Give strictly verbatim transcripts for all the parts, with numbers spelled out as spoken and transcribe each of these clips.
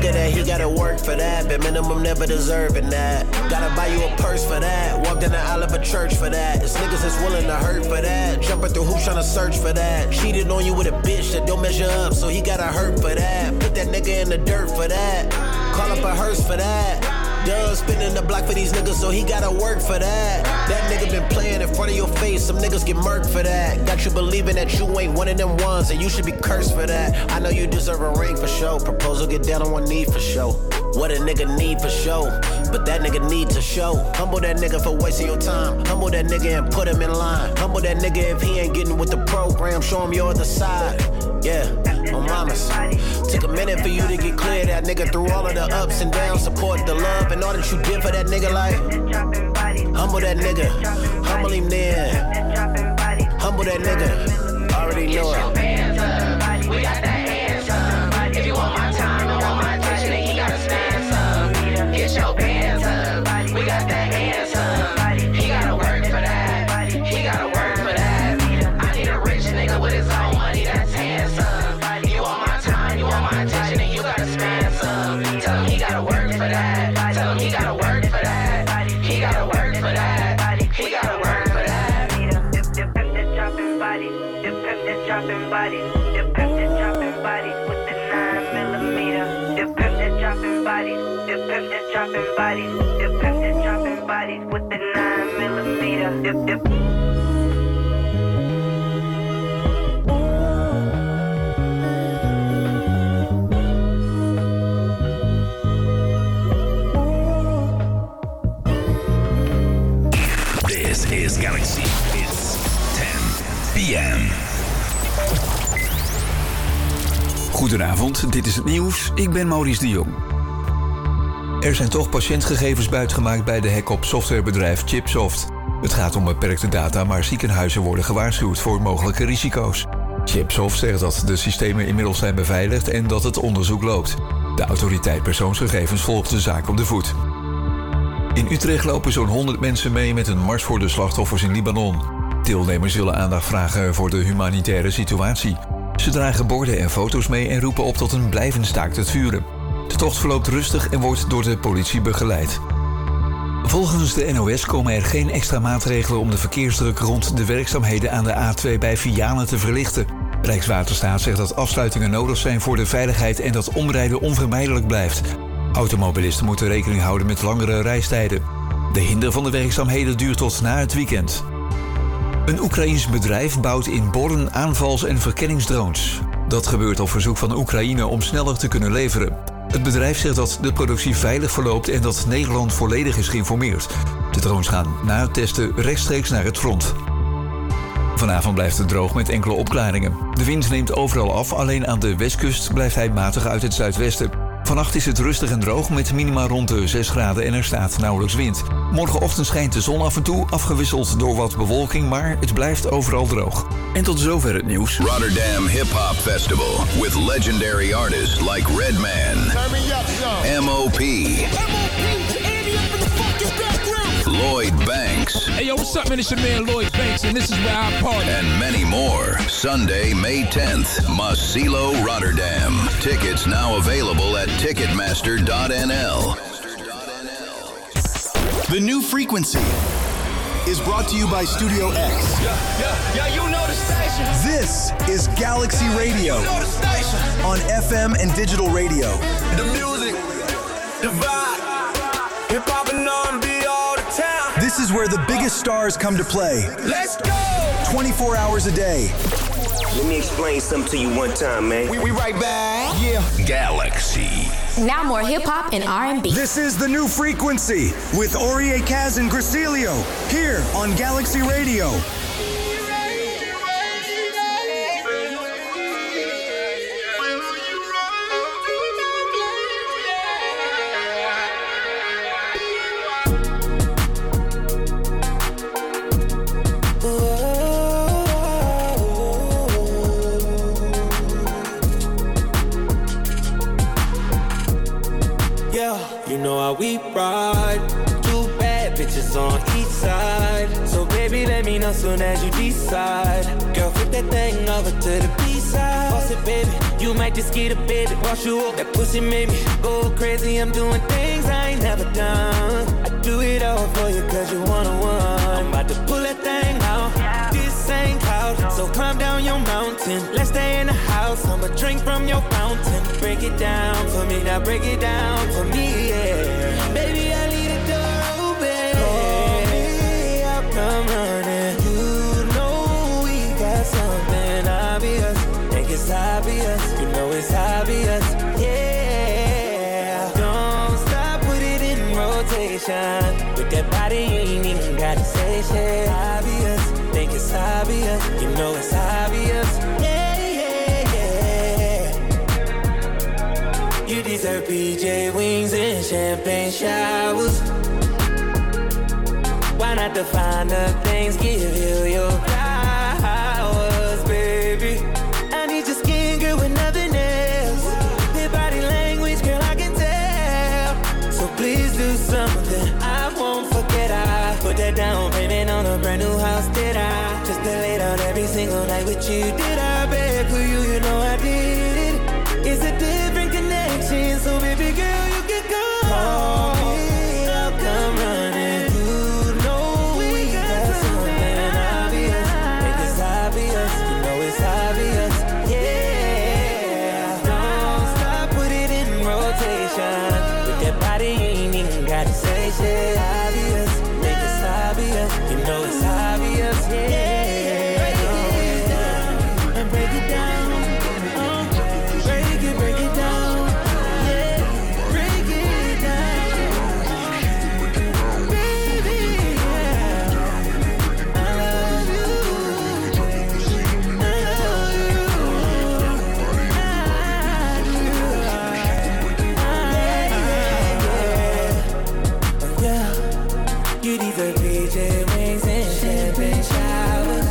nigga that he gotta work for that, but minimum never deserving that. Gotta buy you a purse for that, walk down the aisle of a church for that. It's niggas that's willing to hurt for that, jumping through hoops trying to search for that. Cheated on you with a bitch that don't measure up, so he gotta hurt for that. Put that nigga in the dirt for that, call up a hearse for that. Done spinning the block for these niggas, so he gotta work for that. That nigga been playing in front of your face, some niggas get murked for that. Got you believing that you ain't one of them ones, and you should be cursed for that. I know you deserve a ring for show, proposal get down on one knee for show. What a nigga need for show, but that nigga need to show. Humble that nigga for wasting your time, humble that nigga and put him in line. Humble that nigga if he ain't getting with the program, show him your other side. Yeah, on mamas. Took a minute for you to get clear, that nigga through all of the ups and downs, support the love and all that you did for that nigga, like humble that nigga, humble him then. Humble that nigga, already know it. We got that hands up. If you want my time, I want my attention, then you gotta stand some. Get your bands up. We got that hands up. He gotta work for that. He gotta work for that. I need a rich nigga with his own money that's handsome. You want my time, you want my attention, then you gotta stand some. Tell him he gotta work for that. Tell him he gotta work for that. He gotta work for that. He gotta work for that. Dip, dip, dip, dip, dropping body. Dip, dip, dip, dropping body. Dip, dip, dip, dropping body with the nine millimeter. Dip, dip, dip, dropping body. Dip, dip, dip, dropping body. Dip, dip, dip, dropping body with the nine millimeter. Dip, dip. This is Galaxy. It's ten p m. Goedenavond, dit is het nieuws. Ik ben Maurice de Jong. Er zijn toch patiëntgegevens buitgemaakt bij de hack op softwarebedrijf Chipsoft. Het gaat om beperkte data, maar ziekenhuizen worden gewaarschuwd voor mogelijke risico's. Chipsoft zegt dat de systemen inmiddels zijn beveiligd en dat het onderzoek loopt. De autoriteit persoonsgegevens volgt de zaak op de voet. In Utrecht lopen zo'n honderd mensen mee met een mars voor de slachtoffers in Libanon. Deelnemers willen aandacht vragen voor de humanitaire situatie. Ze dragen borden en foto's mee en roepen op tot een blijvend staakt het vuren. De tocht verloopt rustig en wordt door de politie begeleid. Volgens de N O S komen er geen extra maatregelen om de verkeersdruk rond de werkzaamheden aan de A twee bij Vianen te verlichten. Rijkswaterstaat zegt dat afsluitingen nodig zijn voor de veiligheid en dat omrijden onvermijdelijk blijft. Automobilisten moeten rekening houden met langere reistijden. De hinder van de werkzaamheden duurt tot na het weekend. Een Oekraïens bedrijf bouwt in Born aanvals- en verkenningsdrones. Dat gebeurt op verzoek van Oekraïne om sneller te kunnen leveren. Het bedrijf zegt dat de productie veilig verloopt en dat Nederland volledig is geïnformeerd. De drones gaan na het testen rechtstreeks naar het front. Vanavond blijft het droog met enkele opklaringen. De wind neemt overal af, alleen aan de westkust blijft hij matig uit het zuidwesten. Vannacht is het rustig en droog met minima rond de zes graden en er staat nauwelijks wind. Morgenochtend schijnt de zon af en toe, afgewisseld door wat bewolking, maar het blijft overal droog. En tot zover het nieuws. Rotterdam Hip Hop Festival with legendary artists like Redman, M O P, Lloyd Banks. Hey yo, what's up, man? It's your man Lloyd Banks, and this is where I party. And many more. Sunday, May tenth, Masilo, Rotterdam. Tickets now available at ticketmaster dot n l. The New Frequency is brought to you by Studio X. Yeah, yeah, yeah, you know the station. This is Galaxy Radio. You know the station. On F M and digital radio. The music, the vibe, hip hop and R and B all the time. This is where the biggest stars come to play. Let's go. twenty-four hours a day. Let me explain something to you one time, man. We, we right back. Yeah. Galaxy. Now more hip-hop and R and B. This is The New Frequency with Orie Kaz and Gracilio here on Galaxy Radio. You know how we ride. Two bad pictures on each side. So baby, let me know soon as you decide. Girl, flip that thing over to the B-side. Boss it, baby, you might just get a bit. Wash you up, that pussy made me go crazy. I'm doing things I ain't never done. I do it all for you cause you one-on-one. I'm about to pull that thing out. This ain't cloud, so climb down your mountain. Let's stay in the house, I'ma drink from your fountain. Break it down for me, now break it down for me, yeah. Baby, I leave the door open. Call me, I'll come running. You know we got something obvious. Think it's obvious, you know it's obvious, yeah. Don't stop, put it in rotation. With that body, you ain't even gotta say shit. Obvious, think it's obvious, you know it's obvious, yeah, yeah, yeah. You deserve P J wings and champagne showers. Why not the finer things give you your flowers, baby? I need your skin, girl, with nothing else. Your body language, girl, I can tell. So please do something I won't forget. I put that down payment on a brand new house, did I? Just to lay down every single night with you. Did I beg for you? You know I did it. It's a different connection, so baby girl, you can come. Call me, I'll come running. You know we got something obvious. Think it's obvious, you know it's obvious, yeah. Don't stop, put it in rotation. With that body, you ain't even gotta say shit. Obvious, think it's obvious, you know it's obvious, yeah. And break it down, uh, break it, break it down, yeah. Break it down, baby, yeah. I love you, I love you, I do, yeah. You deserve P J wings and champagne showers.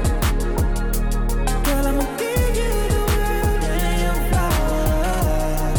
Girl, I'ma give you the world and your flowers.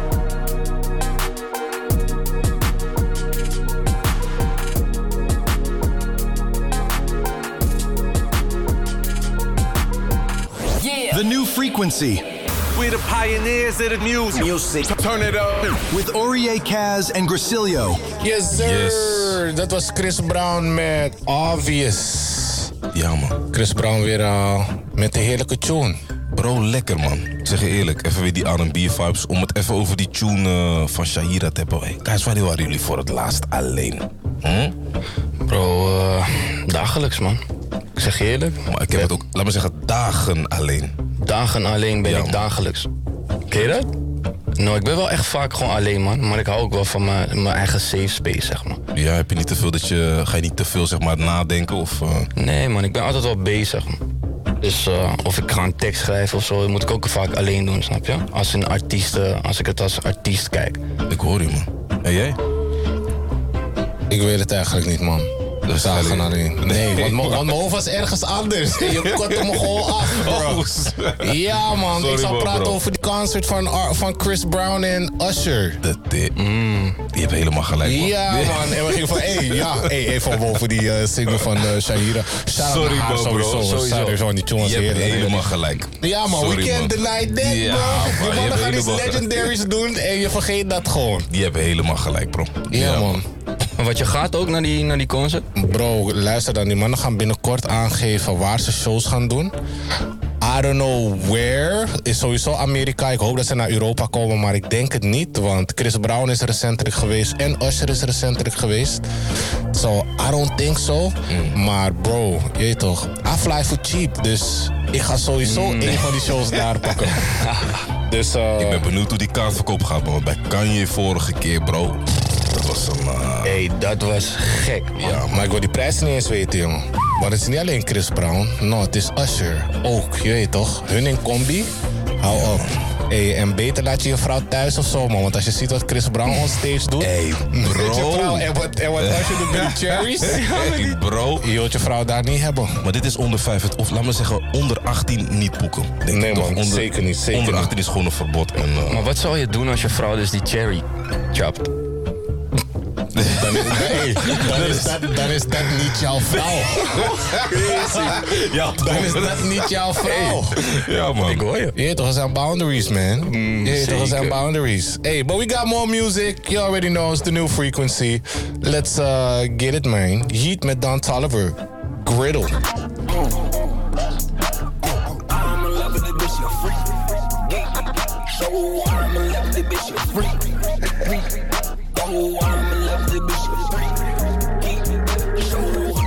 The New Frequency. We're the pioneers of the music. Music. Turn it up. With Aurier Kaz en Grasilio. Yes, sir. Yes. Dat was Chris Brown met Obvious. Ja, man. Chris Brown weer uh, met een heerlijke tune. Bro, lekker, man. Ik zeg je eerlijk, even weer die R en B-vibes. Om het even over die tune uh, van Shahira te hebben. Hey. Guys, wanneer waren jullie voor het laatst alleen? Hm? Bro, uh, dagelijks, man. Ik zeg je eerlijk. Maar ik heb het ook, laat me zeggen, dagen alleen. Dagen alleen ben ja, ik man. dagelijks. Ken je dat? Nou, ik ben wel echt vaak gewoon alleen, man. Maar ik hou ook wel van mijn, mijn eigen safe space, zeg maar. Ja, heb je niet te veel dat je... Ga je niet te veel, zeg maar, nadenken of... Uh... Nee, man. Ik ben altijd wel bezig, man. Dus uh, of ik ga een tekst schrijven of zo, dat moet ik ook vaak alleen doen, snap je? Als een artiest, uh, als ik het als artiest kijk. Ik hoor je, man. En jij? Ik weet het eigenlijk niet, man. Dus dagen alleen. Nee, want, want mijn hoofd was ergens anders. Je kortte me gewoon af, bro. Ja, man. Sorry, ik zal praten bro. over die concert van, van Chris Brown en Usher. Dat, die, mm. die hebben helemaal gelijk, man. Ja, man. En we gingen van, hé, hey, ja, hey, even boven die uh, single van uh, Shahira. Sorry, bro, sowieso. Sowieso. Die tunes je hebt helemaal gelijk. Ja, man. Sorry, we can't deny that, ja, bro. Man, je mannen gaan iets helemaal... legendaries doen en je vergeet dat gewoon. Die hebben helemaal gelijk, bro. Ja, ja man. Maar wat, je gaat ook naar die, naar die concert? Bro, luister dan. Die mannen gaan binnenkort aangeven waar ze shows gaan doen. I don't know where. Is sowieso Amerika. Ik hoop dat ze naar Europa komen, maar ik denk het niet. Want Chris Brown is recentelijk geweest en Usher is recentelijk geweest. So, I don't think so. Mm. Maar bro, je weet toch. I fly for cheap. Dus ik ga sowieso mm. een van die shows daar pakken. Dus, uh... ik ben benieuwd hoe die kaartverkoop gaat, man. Bij Kanye vorige keer, bro. Dat was een... Uh... Hey, dat was gek, man. Ja, maar ik wil die prijs niet eens weten, jongen. Maar het is niet alleen Chris Brown. No, het is Usher. Ook, je weet toch. Hun in combi. Hou ja. op. Hey, en beter laat je je vrouw thuis of zo, man. Want als je ziet wat Chris Brown on stage doet... Hey, bro. Je vrouw, en wat, en wat Usher doet met die cherries... Hey, bro. Je wilt je vrouw daar niet hebben. Maar dit is onder vijf... Of laat me zeggen, onder achttien niet boeken. Denk nee, ik man. Toch? Onder, zeker niet. Zeker onder achttien niet. is gewoon een verbod. En, uh... Maar wat zou je doen als je vrouw dus die cherry chapt? Dan is, hey, dan is, dat, dan is dat niet jouw vrouw. Ja, dan is dat niet jouw vrouw. Hey. Ja, man. Ik hoor je. Je toch, er zijn boundaries, man. Mm, je toch, er zijn boundaries. Hey, but we got more music. You already know it's the new frequency. Let's uh, get it, man. Heat met Don Toliver. Griddle. So I'm in love with the bitch, you're free. Oh, I'm in love with the bitch, you're free. So,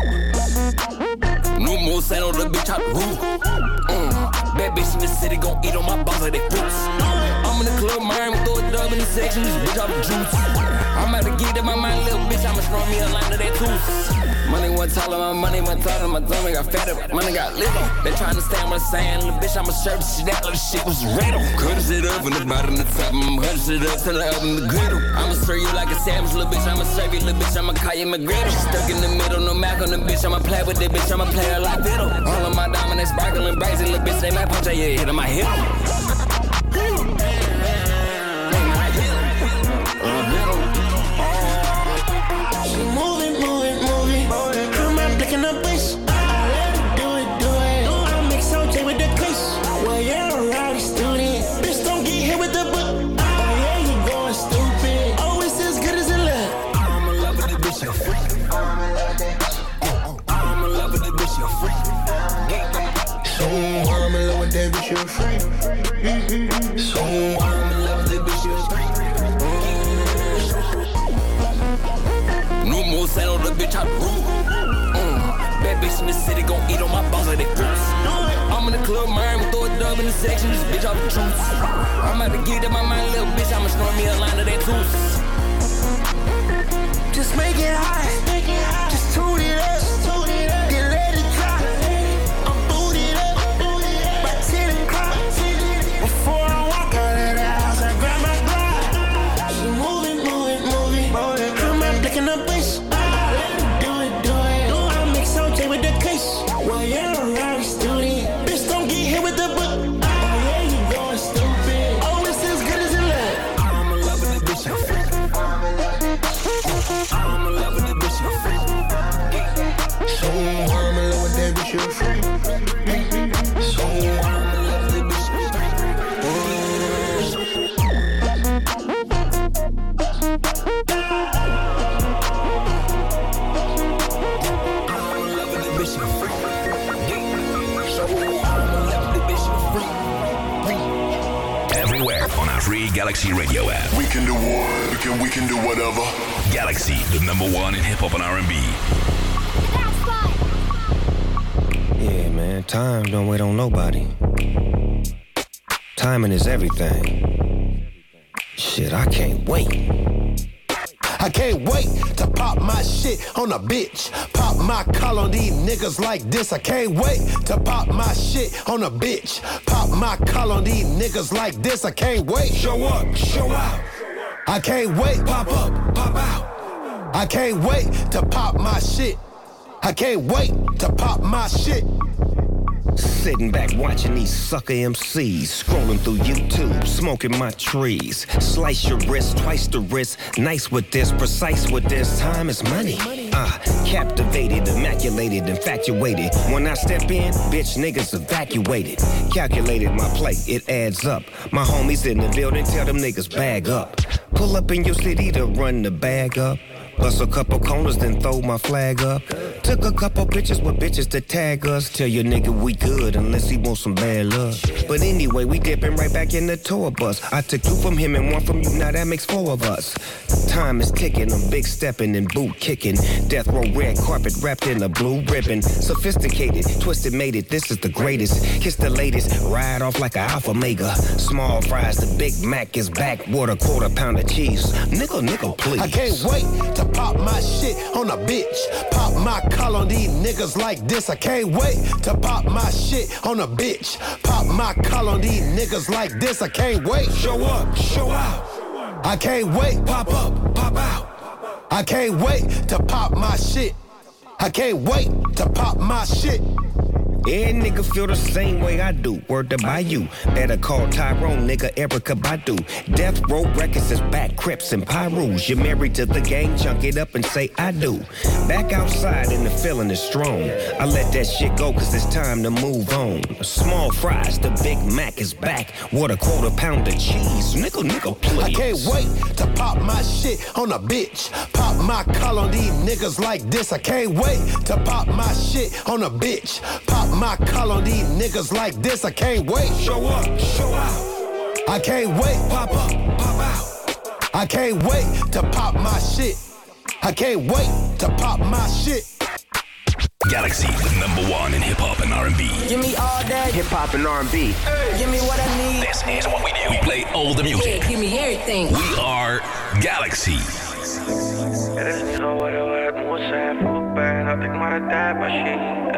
no more sign on the bitch, I rule. Mm. Bad bitch in the city gon' eat on my balls like they fruits. I'm in the club, man, we throw a dub in the section, this bitch off the juice. I'm about to get in my mind, little bitch, I'ma throw me a line of that tooth. Money one taller, my money one taller, my tummy got fatter, money got little. They trying to stand what I'm saying, little bitch, I'ma serve this shit out, little shit was riddle. Cut shit up from the bottom to the top, I'ma cut shit up till I open the griddle. I'ma serve you like a sandwich, little bitch, I'ma serve you, little bitch, I'ma call you McGriddle. Stuck in the middle, no Mac on the bitch, I'ma play with the bitch, I'ma play her like fiddle. All of my diamonds, they sparkling brazy, little bitch, they might punch at your head, I might hit em. You're free. So I'm in love with the bitch, you're free. No more sand on the bitch, I rule. Mm. Bad bitch in the city gon' eat on my balls like they fruits. I'm in the club, man, we throw a dub in the section, this bitch off the truth. I'm about to get in my mind, little bitch, I'ma snort me a line of that tooth. Just make it hot, just tune it up. You're free. So I'm in love with the bitch, you're free. I'm in love with the bitch, you're free. So I'm in love with the bitch, you're free. Everywhere on our free Galaxy radio app. We can do what? We can, we can do whatever. Galaxy, the number one in hip hop and R and B. Yeah, man, time don't wait on nobody. Timing is everything. Shit, I can't wait. I can't wait to pop my shit on a bitch. Pop my collar on these niggas like this. I can't wait to pop my shit on a bitch. Pop my collar on these niggas like this. I can't wait. Show up, show out. I can't wait. Pop up, pop out. I can't wait to pop my shit. I can't wait to pop my shit. Sitting back watching these sucker M Cs, scrolling through YouTube, smoking my trees. Slice your wrist, twice the wrist. Nice with this, precise with this. Time is money. Ah, captivated, immaculated, infatuated. When I step in, bitch niggas evacuated. Calculated my plate, it adds up. My homies in the building, tell them niggas bag up. Pull up in your city to run the bag up. Bust a couple corners, then throw my flag up. Took a couple pictures with bitches to tag us. Tell your nigga we good unless he wants some bad luck. But anyway, we dipping right back in the tour bus. I took two from him and one from you, now that makes four of us. Time is ticking, I'm big stepping and boot kicking. Death row red carpet wrapped in a blue ribbon. Sophisticated, twisted made it, this is the greatest. Kiss the latest, ride off like a alpha mega. Small fries, the Big Mac is back. Water, quarter pound of cheese. Nickel, nickel, please. I can't wait to pop my shit on a bitch. Pop my collar on these niggas like this. I can't wait to pop my shit on a bitch. Pop my collar on these niggas like this. I can't wait. Show up, show out. I can't wait. Pop up, pop out. I can't wait to pop my shit. I can't wait to pop my shit. Every nigga feel the same way I do. Word to buy you. Better call Tyrone, nigga, Erica Badu. Death Row Records is back, Crips and Pyrus. You're married to the game, chunk it up and say I do. Back outside and the feeling is strong. I let that shit go cause it's time to move on. Small fries, the Big Mac is back. What a quarter pound of cheese. Nickel, nickel, please. I can't wait to pop my shit on a bitch. Pop my collar on these niggas like this. I can't wait to pop my shit on a bitch. Pop my collar on these niggas like this. I can't wait. Show up, show out. I can't wait. Pop up, pop out. I can't wait to pop my shit. I can't wait to pop my shit. Galaxy, number one in hip hop and R and B. Give me all that hip hop and R and B. Hey. Give me what I need. This is what we do. We play all the music. Yeah, give me everything. We are Galaxy. Er is niet geworden waar het moest zijn. Vroeg pijn had ik maar een tijdmachine.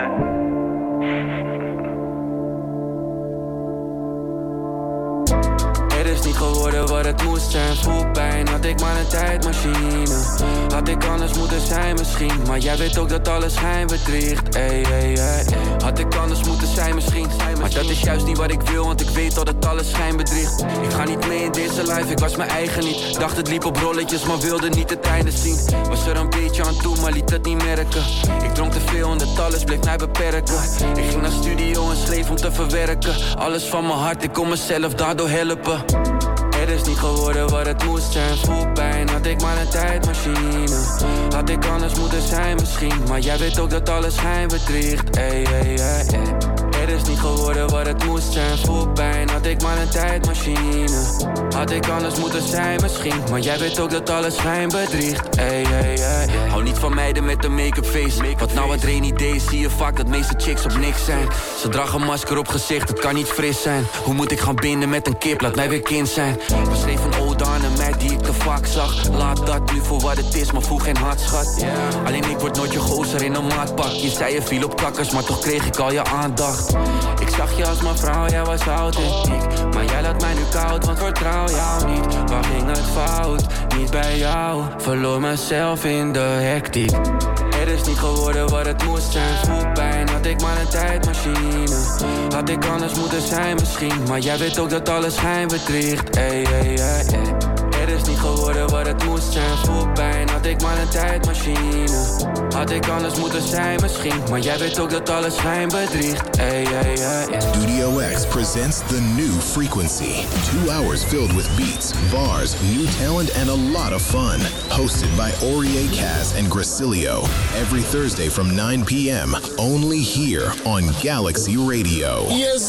Er is niet geworden wat het moest zijn. Voel pijn, had ik maar een tijdmachine. Had ik anders moeten zijn misschien. Maar jij weet ook dat alles schijn bedriegt. Ey, ey, ey. Had ik anders moeten zijn misschien. Maar dat is juist niet wat ik wil, want ik weet dat het alles schijn bedriegt. Ik ga niet mee in deze life, ik was mijn eigen niet. Dacht het liep op rolletjes, maar wilde niet het einde zien. Was er een beetje aan toe, maar liet het niet merken. Ik dronk te veel en dat alles bleef mij beperken. Ik ging naar studio en schreef om te verwerken. Alles van mijn hart, ik kon mezelf daardoor helpen. Er is niet geworden wat het moest zijn. Voel pijn, had ik maar een tijdmachine. Had ik anders moeten zijn misschien. Maar jij weet ook dat alles schijn bedriegt. Ey, ey, ey, ey. Er is niet geworden wat het moest zijn. Voel pijn, had ik maar een tijdmachine. Had ik anders moeten zijn misschien. Maar jij weet ook dat alles schijn bedriegt. Ey, ey, ey, ey. Hou niet van meiden met een make-up face. Wat nou wat rainy days, zie je vaak dat meeste chicks op niks zijn. Ze dragen een masker op gezicht, het kan niet fris zijn. Hoe moet ik gaan binden met een kip, laat mij weer kind zijn. We schreef een ode aan een meid die ik te vaak zag. Laat dat nu voor wat het is, maar voel geen hart, schat. Yeah. Alleen ik word nooit je gozer in een maatpak. Je zei je viel op kakkers, maar toch kreeg ik al je aandacht. Ik zag je als mijn vrouw, jij was authentiek. Maar jij laat mij nu koud, want vertrouw jou niet. Waar ging het fout? Niet bij jou. Verloor mezelf in de hectiek. Er is niet geworden wat het moest zijn. Voel pijn, had ik maar een tijdmachine. Had ik anders moeten zijn misschien. Maar jij weet ook dat alles schijn bedriegt. Ey, ey, ey, ey. Er is niet geworden wat het moest zijn. Voel pijn, had ik maar een tijdmachine. Had ik anders moeten zijn misschien. Maar jij weet ook dat alles schijn bedriegt. Ey, ey, ey, ey. Studio X presents the new Frequency. Two hours filled with beats, bars, new talent, and a lot of fun. Hosted by Orie Kaz and Grasilio. Every Thursday from nine p.m. Only here on Galaxy Radio. Yes,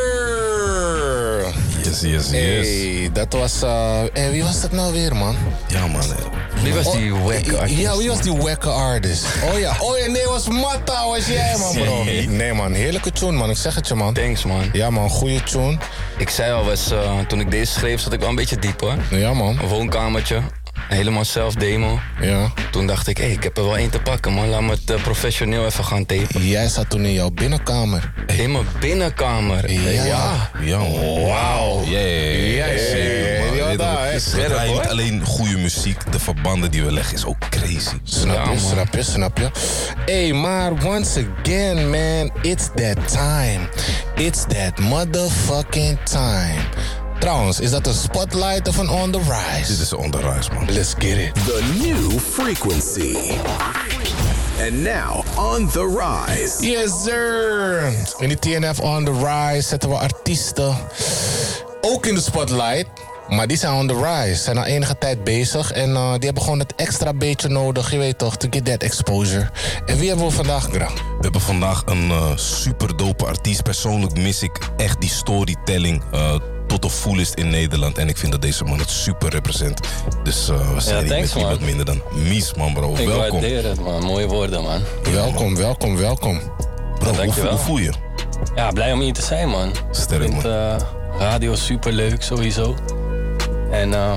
sir! Yes, yes, yes. Hey, dat was... Uh, hey, wie was dat nou weer, man? Ja, man. Wie was die oh, wacke artist? Ja, wie was die wacke artist? Oh ja, oh ja, nee, was Matta, was jij, man, bro. Nee, man, heerlijke tune, man. Ik zeg het je, man. Thanks, man. Ja, man, goede tune. Ik zei al, was, uh, toen ik deze schreef, zat ik wel een beetje diep, hoor. Ja, man. Een woonkamertje. Helemaal zelf demo. Ja. Toen dacht ik, hé, hey, ik heb er wel één te pakken, man. Laat me het uh, professioneel even gaan tapen. Jij zat toen in jouw binnenkamer. In mijn binnenkamer? Ja. Ja, ja man. Wauw. Ja, ja, ja. Zeker, man. Ja, daar, we draaien niet alleen goede muziek, de verbanden die we leggen is ook crazy. Snap je, ja, snap je, snap je. Hey, maar once again, man, it's that time. It's that motherfucking time. Trouwens, is dat een spotlight of een on the rise? Dit is een on the rise, man. Let's get it. The new Frequency. And now, on the rise. Yes, sir. In die T N F on the rise zetten we artiesten ook in de spotlight. Maar die zijn on the rise, zijn al enige tijd bezig. En uh, die hebben gewoon het extra beetje nodig, je weet toch, to get that exposure. En wie hebben we vandaag, Gra? We hebben vandaag een uh, super dope artiest. Persoonlijk mis ik echt die storytelling uh, tot de fullest in Nederland. En ik vind dat deze man het super represent. Dus uh, we zijn ja, niet met iemand minder dan Mies, man, bro. Ik welkom. Ik waardeer het, man. Mooie woorden, man. Welkom, man. welkom, welkom. Bro, ja, hoe, hoe voel je? Ja, blij om hier te zijn, man. Sterk, man. Ik vind uh, radio super leuk, sowieso. En uh,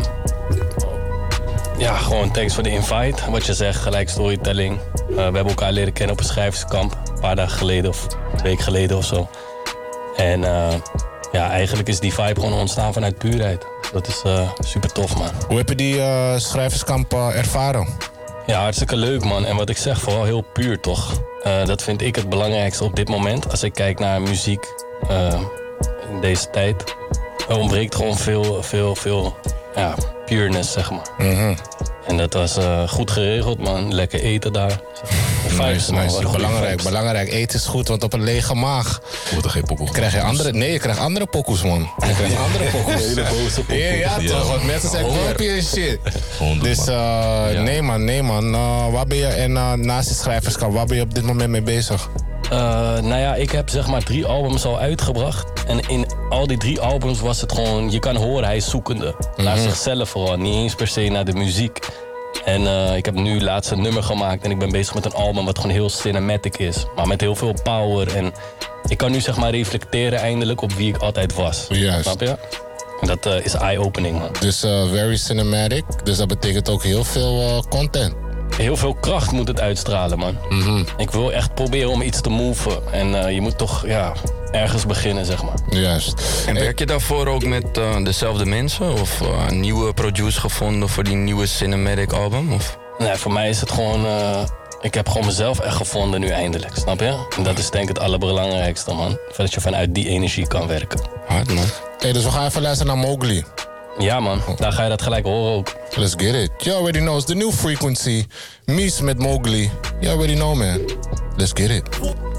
ja, gewoon thanks voor de invite. Wat je zegt, gelijk storytelling. Uh, we hebben elkaar leren kennen op een schrijverskamp. Een paar dagen geleden of een week geleden of zo. En uh, ja, eigenlijk is die vibe gewoon ontstaan vanuit puurheid. Dat is uh, super tof, man. Hoe heb je die uh, schrijverskamp uh, ervaren? Ja, hartstikke leuk, man. En wat ik zeg, vooral heel puur, toch? Uh, dat vind ik het belangrijkste op dit moment. Als ik kijk naar muziek uh, in deze tijd, er ontbreekt gewoon veel, veel, veel ja, pureness, zeg maar. Mm-hmm. En dat was uh, goed geregeld, man. Lekker eten daar. Nice, nice. Belangrijk, belangrijk. Eten is goed, want op een lege maag wordt er geen pokoe. Krijg je andere, nee, je krijgt andere pokoes, man. Je krijgt andere pokoes. Hele boze pokoes. Ja, ja, toch. Want mensen zijn grumpy en shit. Dus uh, ja. nee, man, nee, man. Uh, waar ben je, en uh, naast het schrijverschap, waar ben je op dit moment mee bezig? Uh, nou ja, ik heb zeg maar drie albums al uitgebracht. En in al die drie albums was het gewoon... Je kan horen, hij is zoekende. Mm-hmm. Naar zichzelf vooral. Niet eens per se naar de muziek. En uh, ik heb nu laatst een nummer gemaakt. En ik ben bezig met een album wat gewoon heel cinematic is. Maar met heel veel power. En ik kan nu zeg maar reflecteren eindelijk op wie ik altijd was. Juist. Snap je? En dat uh, is eye-opening, man. Dus uh, very cinematic. Dus dat betekent ook heel veel uh, content. Heel veel kracht moet het uitstralen, man. Mm-hmm. Ik wil echt proberen om iets te moven. En uh, je moet toch, ja, ergens beginnen, zeg maar. Juist. En werk je daarvoor ook met uh, dezelfde mensen? Of uh, een nieuwe producer gevonden voor die nieuwe cinematic album? Of? Nee, voor mij is het gewoon... Uh, ik heb gewoon mezelf echt gevonden nu eindelijk, snap je? En dat is denk ik het allerbelangrijkste, man. Dat je vanuit die energie kan werken. Hard, man. Hey, dus we gaan even luisteren naar Mowgli. Ja, man. Daar ga je dat gelijk horen ook. Let's get it. You already know. It's the new frequency. Mies met Mowgli. You already know, man. Let's get it.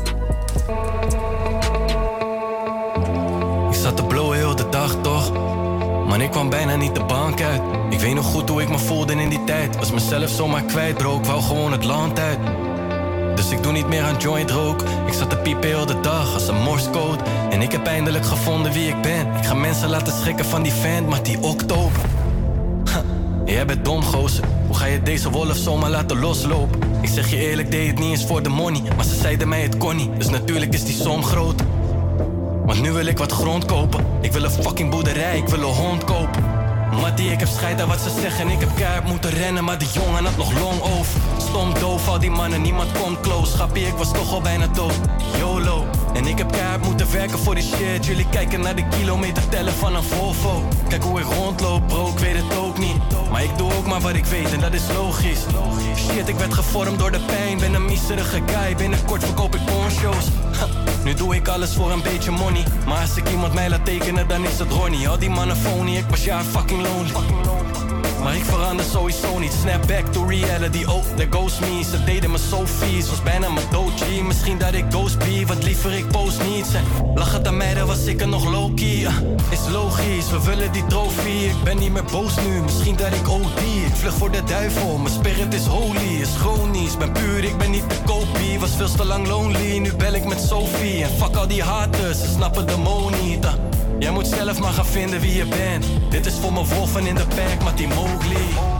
Ik zat te blowen heel de dag, toch? Man, ik kwam bijna niet de bank uit. Ik weet nog goed hoe ik me voelde in die tijd. Was mezelf zomaar kwijt, bro. Ik wou gewoon het land uit. Dus ik doe niet meer aan joint rook. Ik zat te piepen heel de dag als een morsecode. En ik heb eindelijk gevonden wie ik ben. Ik ga mensen laten schrikken van die vent, maar die oktober. Ha, jij bent dom, gozer. Hoe ga je deze wolf zomaar laten loslopen? Ik zeg je eerlijk, deed het niet eens voor de money. Maar ze zeiden mij het kon niet, dus natuurlijk is die som groot. Want nu wil ik wat grond kopen. Ik wil een fucking boerderij, ik wil een hond kopen. Mattie, ik heb scheid aan wat ze zeggen. Ik heb keihard moeten rennen, maar de jongen had nog long over. Stom doof, al die mannen, niemand komt close. Schappie, ik was toch al bijna dood. YOLO. En ik heb keihard moeten werken voor die shit. Jullie kijken naar de kilometer tellen van een Volvo. Kijk hoe ik rondloop, bro, ik weet het ook niet. Maar ik doe ook maar wat ik weet en dat is logisch. Shit, ik werd gevormd door de pijn. Ben een miserige guy, binnenkort verkoop ik pornshows. Nu doe ik alles voor een beetje money. Maar als ik iemand mij laat tekenen, dan is het Ronnie. Al die mannen phony, ik was ja fucking lonely. Maar ik verander sowieso niet. Snap back to reality, oh, there goes me. Ze deden me zo vies, was bijna mijn doodje. Misschien dat ik ghost be, wat liever ik post niet. Lach het aan mij, dan was ik er nog low-key. Is logisch, we willen die trofee. Ik ben niet meer boos nu, misschien dat ik O D. Ik vlug voor de duivel, mijn spirit is holy. Is chronisch, ben puur, ik ben niet de kopie. Was veel te lang lonely, nu bel ik met Sophie. En fuck al die haters, ze snappen de mo niet. Jij moet zelf maar gaan vinden wie je bent. Dit is voor mijn wolven in de pack, maar die Mowgli.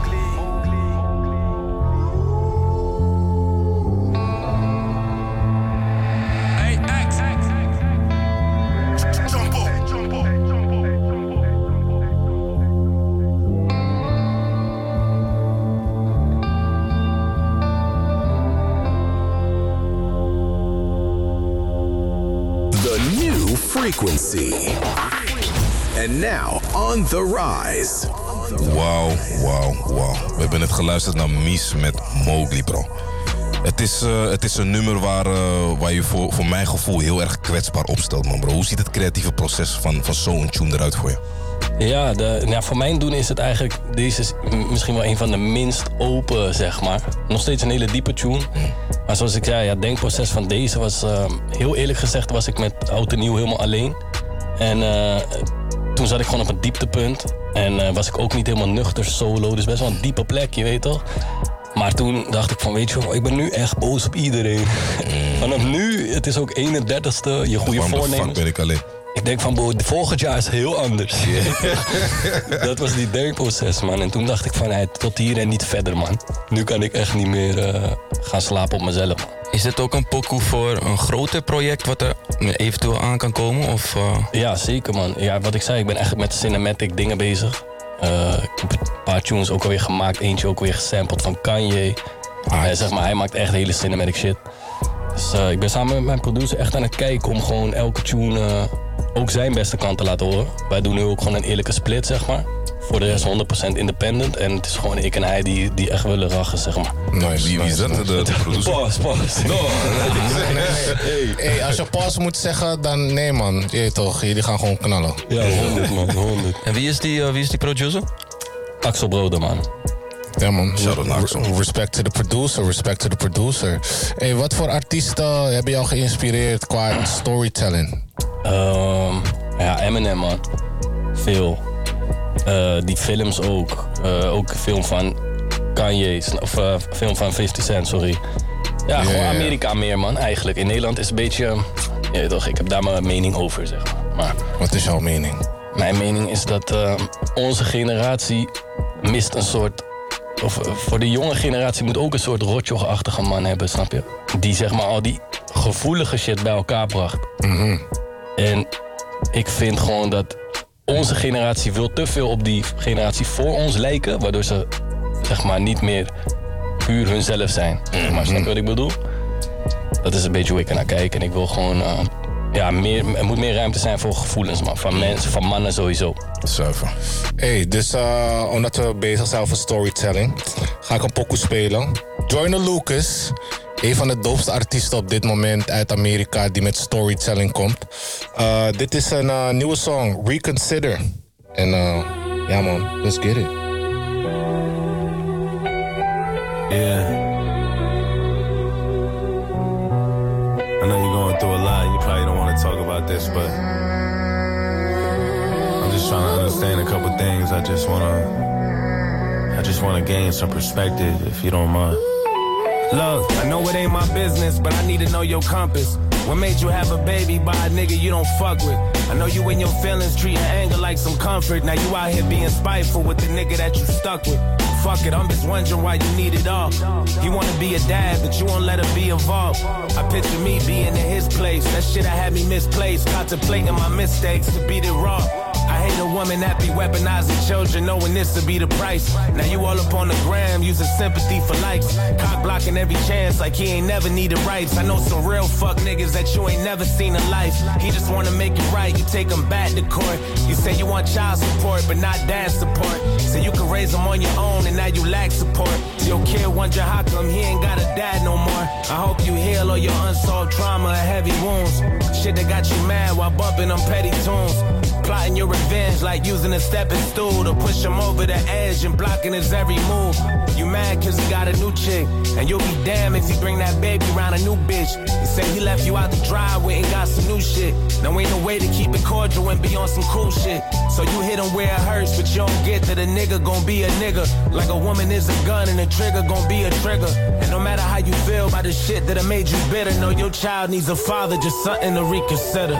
Hey, X. Jump up. Jump up. Jump up. The new frequency. And now on the rise. Wauw, wauw, wauw. We hebben net geluisterd naar Mies met Mowgli, bro. Het is, uh, het is een nummer waar, uh, waar je voor, voor mijn gevoel heel erg kwetsbaar opstelt, man, bro. Hoe ziet het creatieve proces van, van zo'n tune eruit voor je? Ja, de, nou, voor mijn doen is het eigenlijk... Deze is misschien wel een van de minst open, zeg maar. Nog steeds een hele diepe tune. Mm. Maar zoals ik zei, ja, het denkproces van deze was... Uh, heel eerlijk gezegd was ik met Oud en Nieuw helemaal alleen. En uh, toen zat ik gewoon op een dieptepunt. En uh, was ik ook niet helemaal nuchter solo. Dus best wel een diepe plek, je weet toch? Maar toen dacht ik van, weet je wel, ik ben nu echt boos op iedereen. Mm. Vanaf nu, het is ook eenendertigste, je goede voornemens. Fuck ben ik alleen. Ik denk van, bro, volgend jaar is heel anders. Yeah. Dat was die denkproces, man. En toen dacht ik van, hey, tot hier en niet verder, man. Nu kan ik echt niet meer uh, gaan slapen op mezelf, man. Is dit ook een pokoe voor een groter project wat er eventueel aan kan komen? Of, uh... Ja, zeker, man. Ja, wat ik zei, ik ben echt met cinematic dingen bezig. Uh, ik heb een paar tunes ook alweer gemaakt. Eentje ook weer gesampled van Kanye. Ah, uh, zeg maar, hij maakt echt hele cinematic shit. Dus uh, ik ben samen met mijn producer echt aan het kijken om gewoon elke tune uh, ook zijn beste kant te laten horen. Wij doen nu ook gewoon een eerlijke split, zeg maar. voor de rest honderd procent independent. En het is gewoon ik en hij die, die echt willen rachen, zeg maar. Nice. Wie, wie is dat? De, de producer? Pas, pas. No. Hey, hey, als je pas moet zeggen, dan nee man. Je toch, jullie gaan gewoon knallen. Ja, honderd man, honderd. En wie is die, uh, wie is die producer? Axel Broder, man. Ja man, Shout-out naar Axel. respect to the producer, respect to the producer. Hey, wat voor artiesten hebben jou geïnspireerd qua storytelling? Um, ja, Eminem, man. Veel. Uh, die films ook. Uh, ook film van Kanye, of uh, film van fifty cent, sorry. Ja, yeah, gewoon Amerika meer, man, eigenlijk. In Nederland is het een beetje... Ja, toch, ik heb daar mijn mening over, zeg maar. maar Wat is jouw mening? Mijn mening is dat uh, onze generatie mist een soort... Of uh, voor de jonge generatie moet ook een soort rotjoch-achtige man hebben, snap je? Die zeg maar al die gevoelige shit bij elkaar bracht. Mm-hmm. En ik vind gewoon dat onze generatie wil te veel op die generatie voor ons lijken, waardoor ze zeg maar niet meer puur hunzelf zijn. Mm-hmm. Maar snap je wat ik bedoel? Dat is een beetje hoe ik er naar kijk. En ik wil gewoon... Uh, ja, meer, er moet meer ruimte zijn voor gevoelens, man. Van mensen, van mannen sowieso. Zuiver. Hey, dus uh, omdat we bezig zijn over storytelling, ga ik een pokoe spelen. Joyner Lucas, een van de doopste artiesten op dit moment uit Amerika die met storytelling komt. Uh, dit is een uh, nieuwe song, Reconsider. En uh, ja man, let's get it. Yeah. I know you're going through a lot. You probably don't want to talk about this, but I'm just trying to understand a couple things. I just wanna, I just wanna gain some perspective, if you don't mind. Look, I know it ain't my business, but I need to know your compass. What made you have a baby by a nigga you don't fuck with? I know you in your feelings, treating anger like some comfort. Now you out here being spiteful with the nigga that you stuck with. Fuck it, I'm just wondering why you need it all. You wanna be a dad, but you won't let her be involved. I picture me being in his place. That shit I had me misplaced, contemplating my mistakes to beat it raw. I hate a woman that be weaponizing children, knowing this to be the price. Now you all up on the gram, using sympathy for likes. Cock blocking every chance like he ain't never needed rights. I know some real fuck niggas that you ain't never seen in life. He just wanna make it right, you take him back to court. You say you want child support, but not dad support. So you can raise him on your own and now you lack support. Your kid wonder how come he ain't got a dad no more. I hope you heal all your unsolved trauma and heavy wounds. Shit that got you mad while bumping them petty tunes. Plotting your revenge like using a stepping stool to push him over the edge and blocking his every move. You mad cause he got a new chick, and you'll be damned if he bring that baby around a new bitch. He said he left you out the driveway and got some new shit. Now ain't no way to keep it cordial and be on some cool shit. So you hit him where it hurts, but you don't get that a nigga gon' be a nigga. Like a woman is a gun and a trigger gon' be a trigger. And no matter how you feel about the shit that made you bitter, know your child needs a father, just something to reconsider.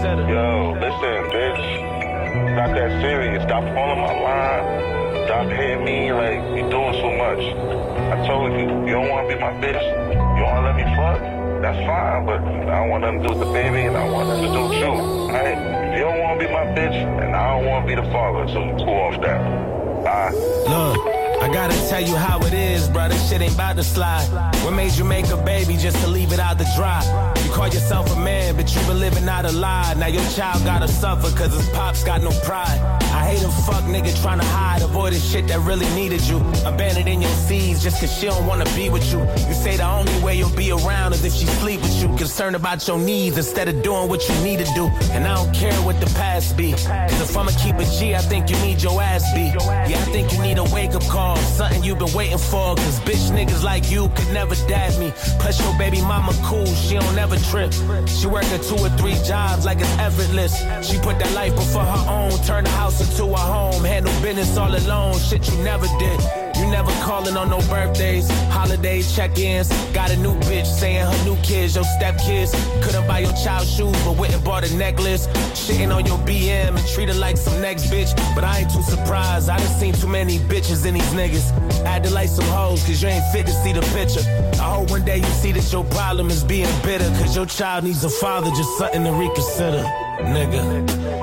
Yo, listen, bitch. Stop that serious. Stop following my line. Stop hitting me like you doing so much. I told you, you don't want to be my bitch. You want to let me fuck? That's fine, but I don't want nothing to do with the baby, and I want nothing to do with you. Alright? If you don't want to be my bitch, and I don't want to be the father, so cool off that. Bye. Look, I gotta tell you how it is, bruh. This shit ain't about to slide. What made you make a baby just to leave it out to dry? You call yourself a man, but you been living out a lie. Now your child gotta suffer cause his pops got no pride. I hate a fuck nigga trying to hide, avoid the shit that really needed you. Abandoning your seeds just cause she don't wanna be with you. You say the only way you'll be around is if she sleep with you. Concerned about your needs instead of doing what you need to do. And I don't care what the past be. Cause if I'ma keep it G, I think you need your ass beat. Yeah, I think you need a wake up call. Something you've been waiting for. Cause bitch niggas like you could never dad me. Plus your baby mama cool, she don't ever trip. She working two or three jobs like it's effortless. She put that life before her own. Turn the house into a home. Handle business all alone. Shit you never did. You never calling on no birthdays, holidays, check-ins. Got a new bitch saying her new kids, your stepkids. Couldn't buy your child shoes, but went and bought a necklace. Shitting on your B M and treat her like some next bitch. But I ain't too surprised, I done seen too many bitches in these niggas. Acting like some hoes, cause you ain't fit to see the picture. I hope one day you see that your problem is being bitter. Cause your child needs a father, just something to reconsider, nigga.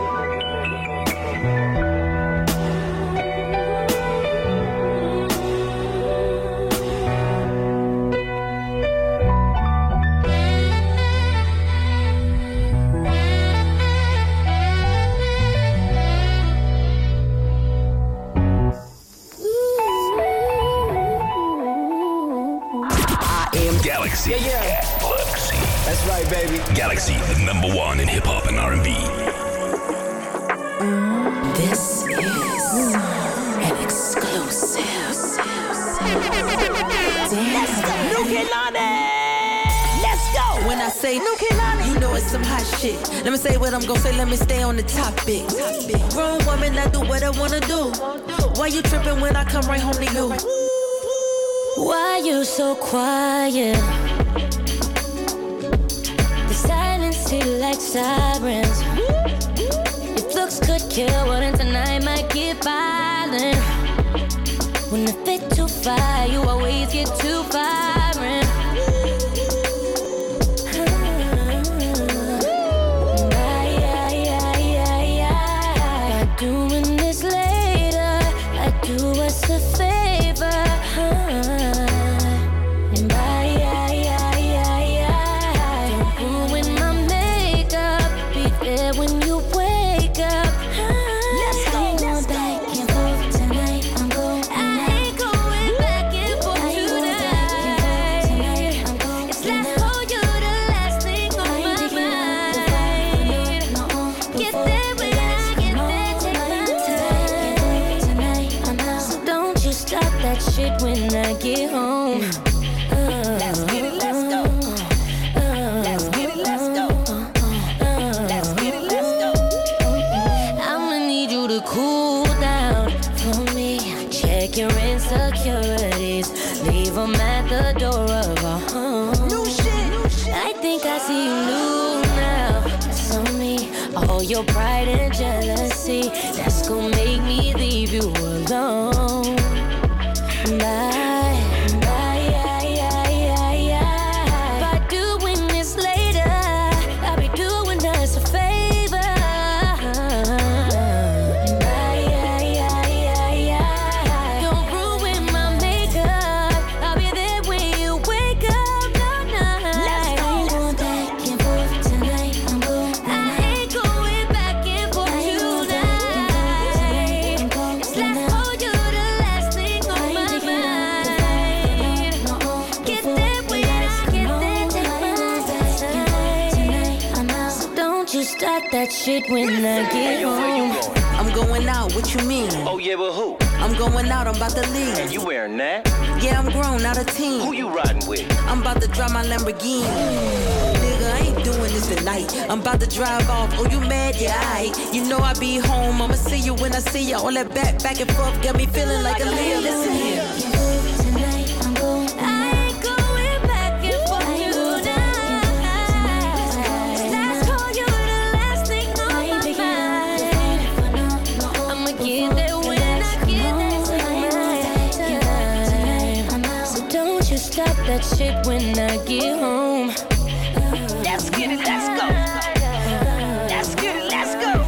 Galaxy. Yeah, yeah. Galaxy. That's right, baby. Galaxy, the number one in hip hop and R and B. This is an exclusive. Let's go. New Kehlani. Let's go. When I say New Kehlani, you know it's some hot shit. Let me say what I'm gonna say, let me stay on the topic. Grown woman, I do what I wanna do. Why you tripping when I come right home to you? Why you so quiet? The silence feel like sirens. If looks could kill, well then tonight might get violent. When the fit too fire, you always get too vibrant. Doing this later, I do us a favor. And bye, yeah, yeah, yeah, yeah. Don't ruin my makeup. Be there when you wake up. Let's go, let's go. Back and forth tonight, I'm going. I ain't going back and forth tonight. It's last for you, the last thing on my mind. Get there when I get there, take my time. So don't you stop that shit when I get home. Let's get it, let's go. Let's get it, let's go. Let's get it, let's go. I'ma need you to cool down for me. Check your insecurities. Leave them at the door of our home. New shit, new shit. I think I see you new now. That's on me. All your pride and jealousy. That's gonna make me leave you alone. Bye, bye, yeah, yeah, yeah, yeah. By doing this later, I'll be doing us a favor. Bye, yeah, yeah, yeah, yeah. Don't ruin my makeup. I'll be there when you wake up. No, no. Let's go, I'm let's going go. back and forth tonight. I'm going. I ain't going back and forth tonight. It's last for you, the last thing on my mind. Get there when I get there, take my time. So don't you start that shit when I get home. I'm going out, what you mean? Oh yeah, but who? I'm going out, I'm about to leave. And you wearing that? Yeah, I'm grown, not a teen. Who you riding with? I'm about to drive my Lamborghini. Nigga, I ain't doing this tonight. I'm about to drive off. Oh, you mad? Yeah, I. You know I be home. I'ma see you when I see you. All that back, back and forth got me feeling like a Leo. Listen here. Tonight I'm going. I ain't going back and forth tonight. Last call, you the last thing on my mind. I'ma get there when I get there, take my time. So don't you stop that shit when I get home. Let's get it, let's go. Let's get it, let's go.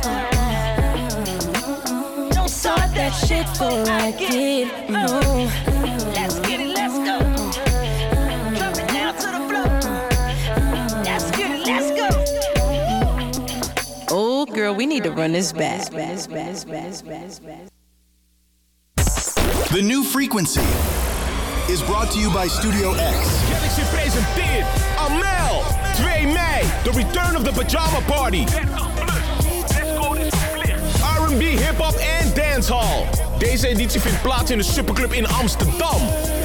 Don't start That shit before I get home. Let's get it, let's go. Drop it down to the floor. Let's get it, let's go. Oh, girl, we need to run this back. The New Frequency is brought to you by Studio X. Galaxy presenteert Amel, twee mei, The Return of the Pajama Party. R and B, hip-hop en dancehall. Deze editie vindt plaats in de Superclub in Amsterdam.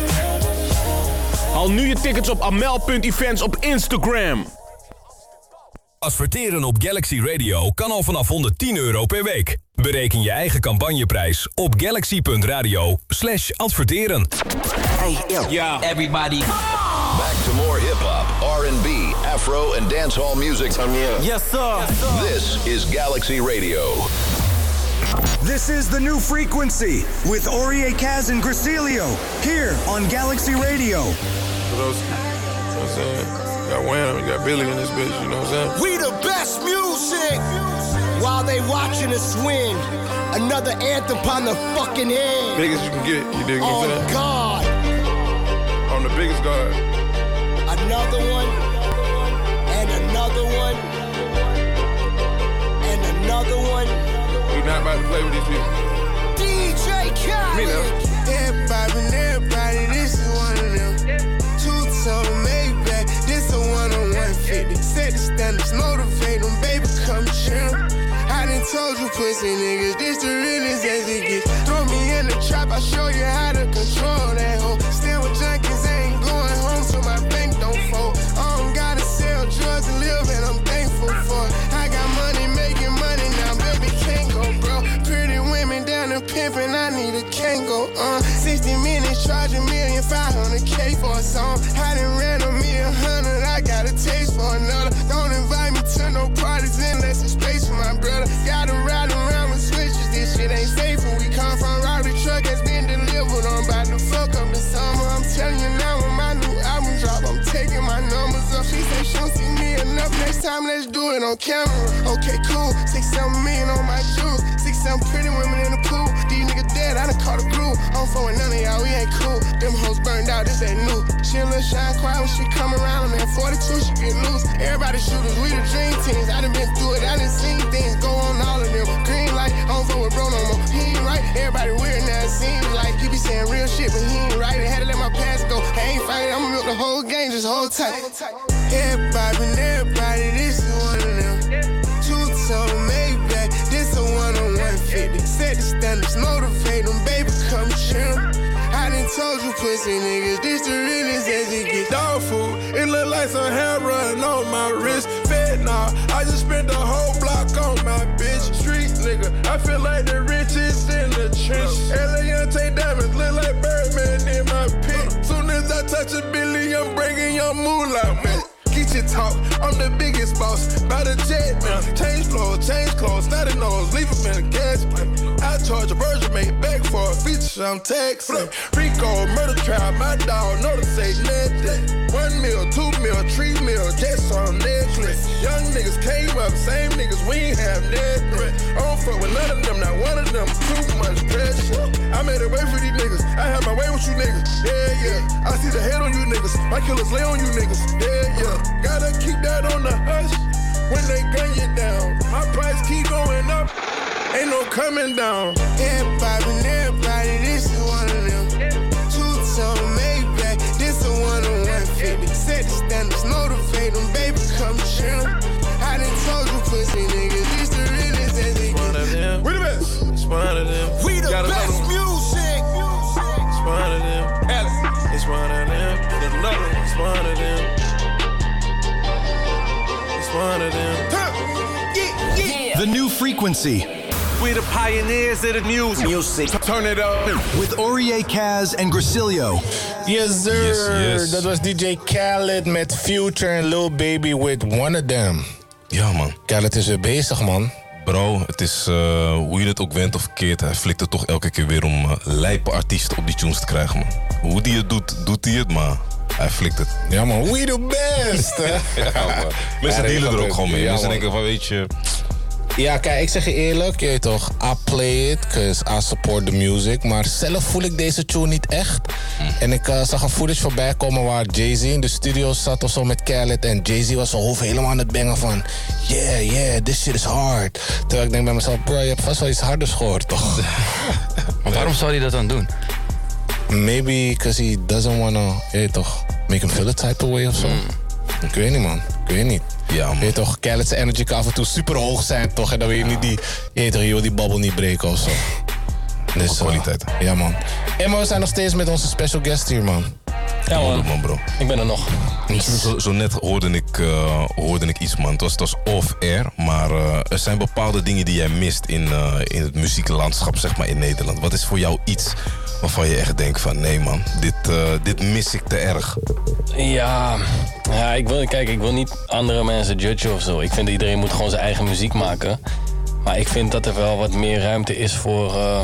Haal nu je tickets op amel punt events op Instagram. Adverteren op Galaxy Radio kan al vanaf honderdtien euro per week. Bereken je eigen campagneprijs op galaxy.radio slash adverteren. Hey, yo, yeah. everybody. Back to more hip-hop, R and B, Afro, and dancehall music. Yes, sir. This is Galaxy Radio. This is The New Frequency with Aurier Kaz and Gracilio here on Galaxy Radio. For those, you know what I'm saying? Got Wham, we got Billy in this bitch, you know what I'm saying? We the best music while they watching us win. Another anthem upon the fucking head. Biggest you can get, you dig what I'm saying? On God. On the biggest God. Another one, and another one, and another one. We're not about to play with these people. D J Khaled. Me now. Everybody, everybody, this is one of them. Two-tone, maybe. pussy niggas, this the realest as it gets. Throw me in the trap, I show you how to control that hoe. Still with junkies, ain't going home so my bank don't fold. I don't gotta sell drugs and live and I'm thankful for it. I got money making money now, baby, can't go bro. Pretty women down the pimpin', I need a Kango, uh. sixty minutes, charge a million, five hundred K for a song. I done ran a million hundred, I got a taste for another. Don't invite me to no parties unless it's space for my brother. Gotta ride around with switches, this shit ain't safe. When we come from Robbie truck has been delivered. I'm about to fuck up the summer. I'm telling you now when my new album drop, I'm taking my numbers up. She say she don't see me enough. Next time let's do it on camera. Okay, cool. Six, seven million on my jewels. Six, seven pretty women in the pool. These niggas dead, I done caught a groove. I'm for none of y'all, we ain't cool. Them hoes burned out, this ain't new. She a little shine quiet when she come around. I'm at forty-two, she get loose. Everybody shooters, we the dream teams. I done been through it, I done seen things go on all of them. Green light, I don't fuck with bro no more. He ain't right, everybody weird now. It seems like he be saying real shit, but he ain't right. I had to let my past go. I ain't fighting, I'ma milk the whole game, just hold tight. Everybody and everybody, this is one of them. Two-tone Maybach, this a one on one fifty. Set the standards, motivate them, baby, come chill. I done told you pussy niggas, this the realest as it gets. Dog food, it look like some hair running on my wrist. Fed now, I just spent the whole block on my bitch. Street nigga, I feel like the richest in the trench. Eliante diamonds look like Birdman in my pit. Soon as I touch a billion, I'm bringing your moolah, man. Get your talk, I'm the biggest boss. By the jet, man. Change floors, change clothes, snotty nose, leave him in a gas man. I charge a virgin mate back for a feature, I'm taxing. Rico, murder trial, my dog, know to say nothing. One meal, two meal, three meal, just on Netflix. Young niggas came up, same niggas, we ain't have nothing. I don't fuck with none of them, not one of them, too much pressure. I made a way for these niggas, I had my way with you niggas, yeah, yeah. I see the head on you niggas, my killers lay on you niggas, yeah, yeah. Gotta keep that on the hush when they gun you down. My price keep going up, ain't no coming down. Everybody and everybody, this is one of them. Two-tone Maybach, this a one on one fifty. Set the standards, motivate them, baby, come chill. I done told you pussy niggas, this the realest as it gets. We the best. It's one of them. We the Got best music. It's one of them. It's one of them. There's another one. It's one of them. One of them. Yeah, yeah. The New Frequency. We're the pioneers of the music. Music. Turn it up. With Aurier, Kaz en Grasilio. Yes, sir. Yes, yes. Dat was D J Khaled met Future en Lil Baby with One of Them. Ja, man. Khaled is weer bezig, man. Bro, het is uh, hoe je het ook went of keert. Hij flikt het toch elke keer weer om uh, lijpe artiesten op die tunes te krijgen, man. Hoe die het doet, doet hij het, maar hij flikt het. Ja, man. We the best. Ja, man. Mensen Ja, dealen er dat ook gewoon mee. ja, Mensen man. denken van, weet je... Ja, kijk, ik zeg je eerlijk, je weet toch, I play it, cause I support the music. Maar zelf voel ik deze tune niet echt. Mm. En ik uh, zag een footage voorbij komen waar Jay-Z in de studio zat of zo met Khaled. En Jay-Z was zijn hoofd helemaal aan het bangen van, yeah, yeah, this shit is hard. Terwijl ik denk bij mezelf, bro, je hebt vast wel iets harders gehoord, toch? Maar waarom zou hij dat dan doen? Maybe because he doesn't wanna, je weet toch, make him feel the type of way of zo. Mm. Ik weet niet, man. Ik weet niet. Ja, man. Je weet toch, Khaled's energy kan af en toe super hoog zijn, toch? En dan wil je niet die, je weet toch, je wil die babbel niet breken of zo. Dus, kwaliteit. Uh, ja, man. En maar we zijn nog steeds met onze special guest hier, man. Ja, man. man, bro. Ik ben er nog. Zo, zo net hoorde ik, uh, hoorde ik iets, man. Het was, het was off-air, maar uh, er zijn bepaalde dingen die jij mist in, uh, in het muzieklandschap, zeg maar, in Nederland. Wat is voor jou iets waarvan je echt denkt van, nee, man, dit, uh, dit mis ik te erg? Ja, ja ik, wil, kijk, ik wil niet andere mensen judgen of zo. Ik vind dat iedereen moet gewoon zijn eigen muziek maken. Maar ik vind dat er wel wat meer ruimte is voor, uh,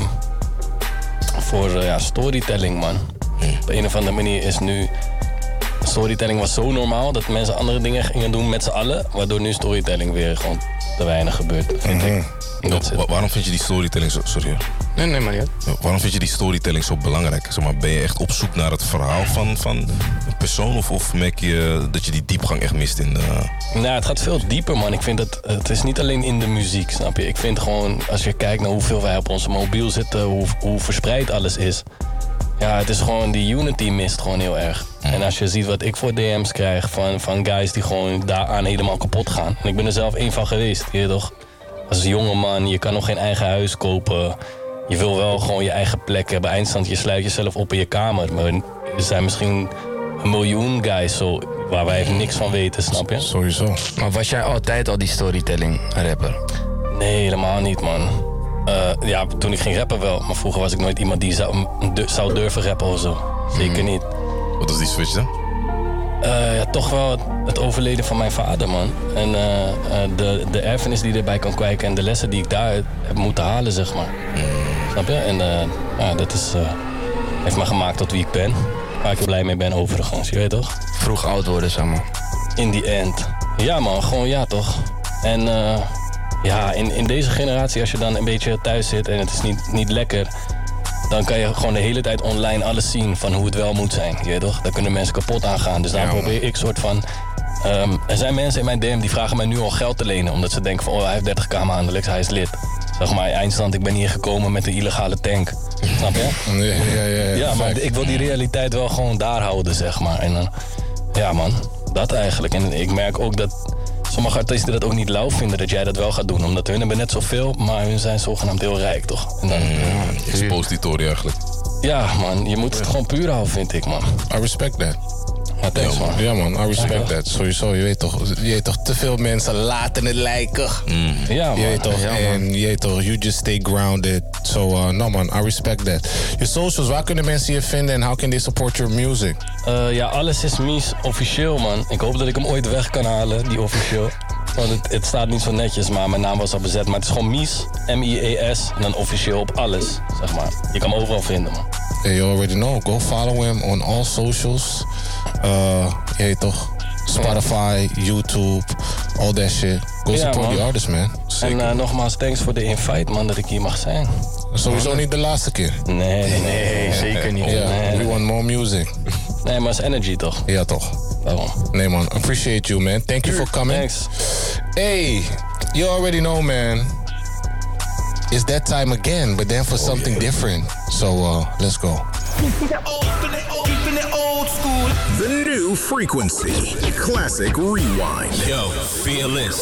voor uh, ja, storytelling, man. Hmm. Op een of andere manier is nu... Storytelling was zo normaal dat mensen andere dingen gingen doen met z'n allen. Waardoor nu storytelling weer gewoon te weinig gebeurt, vind Mm-hmm. ik. Dat Wa- waarom vind je die storytelling zo... Sorry. Nee, nee, maar niet. Ja, waarom vind je die storytelling zo belangrijk? Zeg maar, ben je echt op zoek naar het verhaal van, van een persoon? Of, of merk je dat je die diepgang echt mist in de... Nou, het gaat veel dieper, man. Ik vind dat het is niet alleen in de muziek, snap je? Ik vind gewoon, als je kijkt naar hoeveel wij op onze mobiel zitten, hoe, hoe verspreid alles is. Ja, het is gewoon, die unity mist gewoon heel erg. Mm. En als je ziet wat ik voor D M's krijg van, van guys die gewoon daaraan helemaal kapot gaan. En ik ben er zelf één van geweest, je weet toch? als jongeman, je kan nog geen eigen huis kopen. Je wil wel gewoon je eigen plek hebben. Eindstand, je sluit jezelf op in je kamer. Maar er zijn misschien een miljoen guys zo, waar wij niks van weten, snap je? Sowieso. Maar was jij altijd al die storytelling rapper? Nee, helemaal niet, man. Uh, ja, toen ik ging rappen wel. Maar vroeger was ik nooit iemand die zou, zou durven rappen of zo. Zeker niet. Wat is die switch dan? Uh, ja, toch wel het, het overleden van mijn vader, man. En uh, uh, de, de erfenis die erbij kan kwijken en de lessen die ik daar heb moeten halen, zeg maar. Mm. Snap je? En uh, ja, dat is, uh, heeft me gemaakt tot wie ik ben. Waar ik blij mee ben overigens, je weet toch? Vroeg oud worden, zeg maar. In the end. Ja, man, gewoon ja, toch? En uh, ja, in, in deze generatie, als je dan een beetje thuis zit en het is niet, niet lekker, dan kan je gewoon de hele tijd online alles zien van hoe het wel moet zijn. Je weet toch? Daar kunnen mensen kapot aan gaan. Dus daar ja, probeer ik soort van... Um, er zijn mensen in mijn D M die vragen mij nu al geld te lenen. Omdat ze denken van, oh, hij heeft dertig k maandelijks, hij is lid. Zeg maar, eindstand, ik ben hier gekomen met een illegale tank. Snap je? Ja, ja, ja. Ja, ja maar ik wil die realiteit wel gewoon daar houden, zeg maar. En dan, ja man, dat eigenlijk. En ik merk ook dat sommige artiesten dat ook niet lauw vinden dat jij dat wel gaat doen. Omdat hun hebben net zoveel, maar hun zijn zogenaamd heel rijk, toch? En dan, mm, expository eigenlijk. Ja man, je moet het gewoon puur houden, vind ik, man. I respect that. Ja, thanks, man. Ja man, I respect that. Sowieso, je weet toch, je weet toch, te veel mensen laten het lijken. Mm. Ja man. Je weet toch, ja, en je weet toch, you just stay grounded. So, uh, no man, I respect that. Je socials, waar kunnen mensen je vinden en how can they support your music? Uh, ja, alles is Mies officieel, man. Ik hoop dat ik hem ooit weg kan halen, die officieel. Want het, het staat niet zo netjes, maar mijn naam was al bezet. Maar het is gewoon Mies, M I E S, en dan officieel op alles, zeg maar. Je kan hem overal vinden, man. Hey, you already know. Go follow him on all socials. Uh, je weet toch, Spotify, YouTube, all that shit. Go ja, support man. the artist, man. Zeker. En uh, nogmaals, thanks voor de invite, man, dat ik hier mag zijn. Sowieso niet de laatste keer. Nee, nee, nee, nee zeker niet. Yeah, nee, we nee. want more music. Nee, maar het is energy, toch? Ja, toch. Waarom? Nee, man. Appreciate you, man. Thank you for coming. Thanks. Hey, you already know, man. It's that time again, but then for oh, something yeah. different. So, uh, let's go. The new frequency. Classic Rewind. Yo, feel this.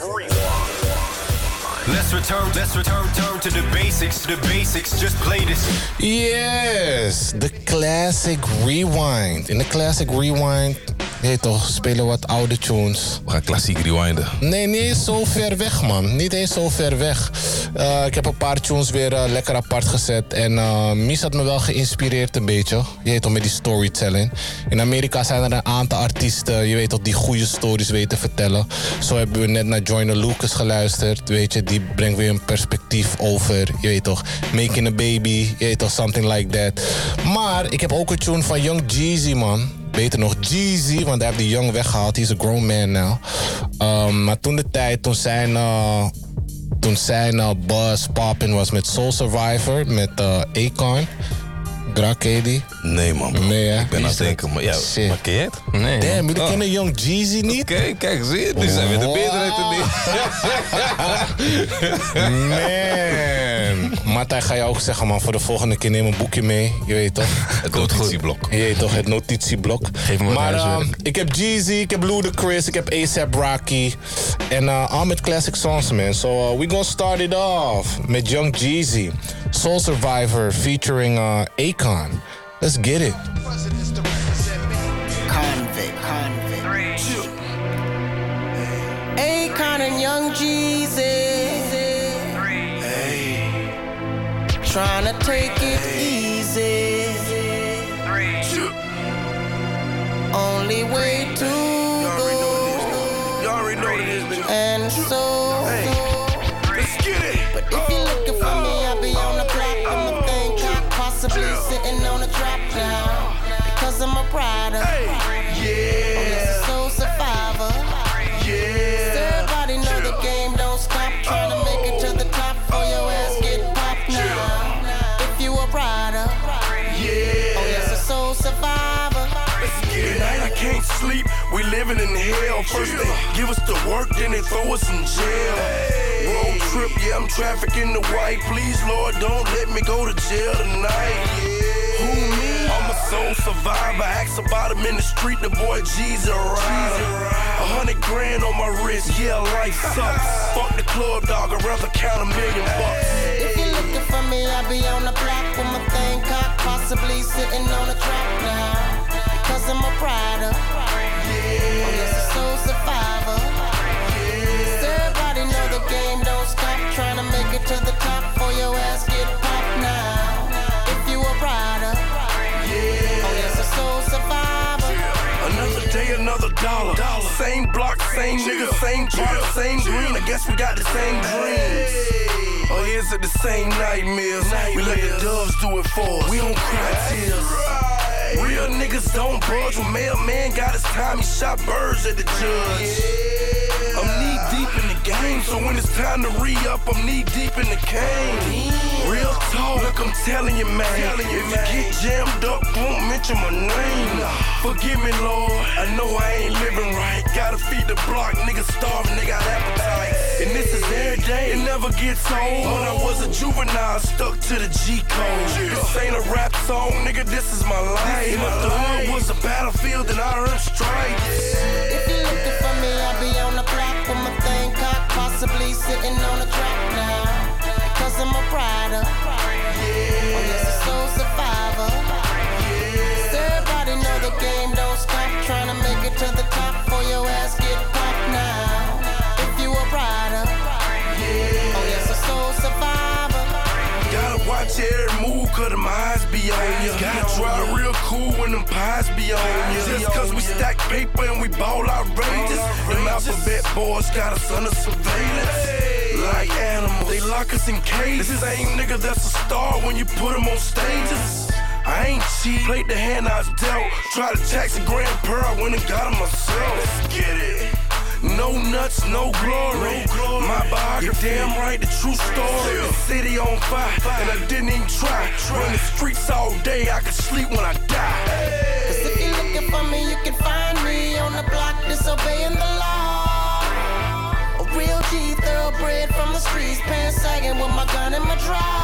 Let's return, let's return, turn to the basics, the basics, just play this. Yes, the Classic Rewind. In de Classic Rewind, nee toch, spelen wat oude tunes. We gaan klassiek rewinden. Nee, niet eens zo ver weg, man. Niet eens zo ver weg. Uh, ik heb een paar tunes weer uh, lekker apart gezet. En uh, Mies had me wel geïnspireerd een beetje. Je weet toch, met die storytelling. In Amerika zijn er een aantal artiesten, je weet toch, die goede stories weten vertellen. Zo hebben we net naar Joyner Lucas geluisterd, weet je. Die brengt weer een perspectief over, je weet toch, Making a Baby, je weet toch, something like that. Maar ik heb ook een tune van Young Jeezy, man. Beter nog Jeezy, want hij heeft die Young weggehaald. Hij is a grown man now. Um, maar toen de tijd, toen zijn... Uh, toen zijn uh, buzz poppin' was met Soul Survivor, met uh, Akon. Gra, ken je die? Nee, man. Nee, hè? Ik ben aan het denken, maar ja, Shit. maar ken je het? Nee. Damn, jullie Oh. kennen Young Jeezy niet? Oké, okay, kijk, zie je? Nu zijn we de meerderheid er niet. Man. Martijn, ga je ook zeggen, man, voor de volgende keer neem een boekje mee. Je weet toch? Het notitieblok. Je weet toch, het notitieblok. Geef me wat maar uh, huiswerk. ik heb Jeezy, ik heb Ludacris, ik heb A$AP Rocky. En uh, al met classic songs, man. So uh, we gonna start it off met Young Jeezy. Soul Survivor featuring uh, Akon. Let's get it. Convict, convict. Akon and Young Jeezy. Hey. Trying to take it easy. Only way to go. And so. But if you're looking for me, I'll be on the block. I'm a thing cop, possibly sitting on a trap now. Because I'm a rider. Yeah. Oh, yes, a soul survivor. Yeah. So everybody know the game don't stop. Trying to make it to the top or your ass get popped now. If you a rider. Yeah. Oh, yes, a soul survivor. Tonight I can't sleep, we living in hell. First they give us the work, then they throw us in jail. Road trip, yeah, I'm trafficking the white. Please, Lord, don't let me go to jail tonight. Who me? I'm a soul survivor. Ask about him in the street, the boy G's a rider. A hundred grand on my wrist, yeah, life sucks. Fuck the club, dog, I'd rather count a million bucks. If you're looking for me, I'll be on the block with my thing cocked, possibly sitting on a track now. Because I'm a rider. Yeah. Oh, yes, a soul survivor. Yeah. So everybody know the game don't stop. Trying to make it to the top for your ass get popped now. If you a rider. Yeah. Oh, yes, a soul survivor. Yeah. Another day, another dollar. dollar. Same block, same yeah. nigga, same product, yeah. same yeah. green. I guess we got the same dreams. Yeah. Oh, is it the same nightmares? nightmares? We let the doves do it for us. We don't cry tears. Real niggas don't budge. When mailman got his time, he shot birds at the judge. Yeah. I'm knee deep in the game, so when it's time to re-up, I'm knee deep in the cane. Yeah. Real talk, look, I'm telling you, man. Telling you, if man. you get jammed up, won't mention my name. Forgive me, Lord. I know I ain't living right. Gotta feed the block, niggas starving, they got appetite. And this is every day, it never gets old. When I was a juvenile, stuck to the G code. This ain't a rap song, nigga, this is my life. If the hood was a battlefield, then I earned stripes. If you're looking for me, I'll be on the block with my thing cocked, possibly sitting on a track now. Because I'm a rider. Yeah. Oh, yes, a soul survivor. Yeah. So everybody know the game don't stop. Trying to make it to the top for your ass get popped now. If you a rider. Yeah. Oh, yes, a soul survivor. Gotta watch every move, cause them eyes be on ya. Gotta drive real cool when them pies be on ya. Just cause we stack paper and we ball outrageous. Them alphabet boys got us under surveillance. Like animals, they lock us in cages. This same nigga that's a star when you put him on stages. I ain't cheat, played the hand I was dealt. Tried to tax a grand per, I went and got him myself. Let's get it. No nuts, no glory. No glory. My biography, you're damn right, the true story. The city on fire, and I didn't even try. Run the streets all day, I could sleep when I die. Cause if you're looking for me, you can find me on the block disobeying the law. A real G, thoroughbred from the streets, pants sagging with my gun in my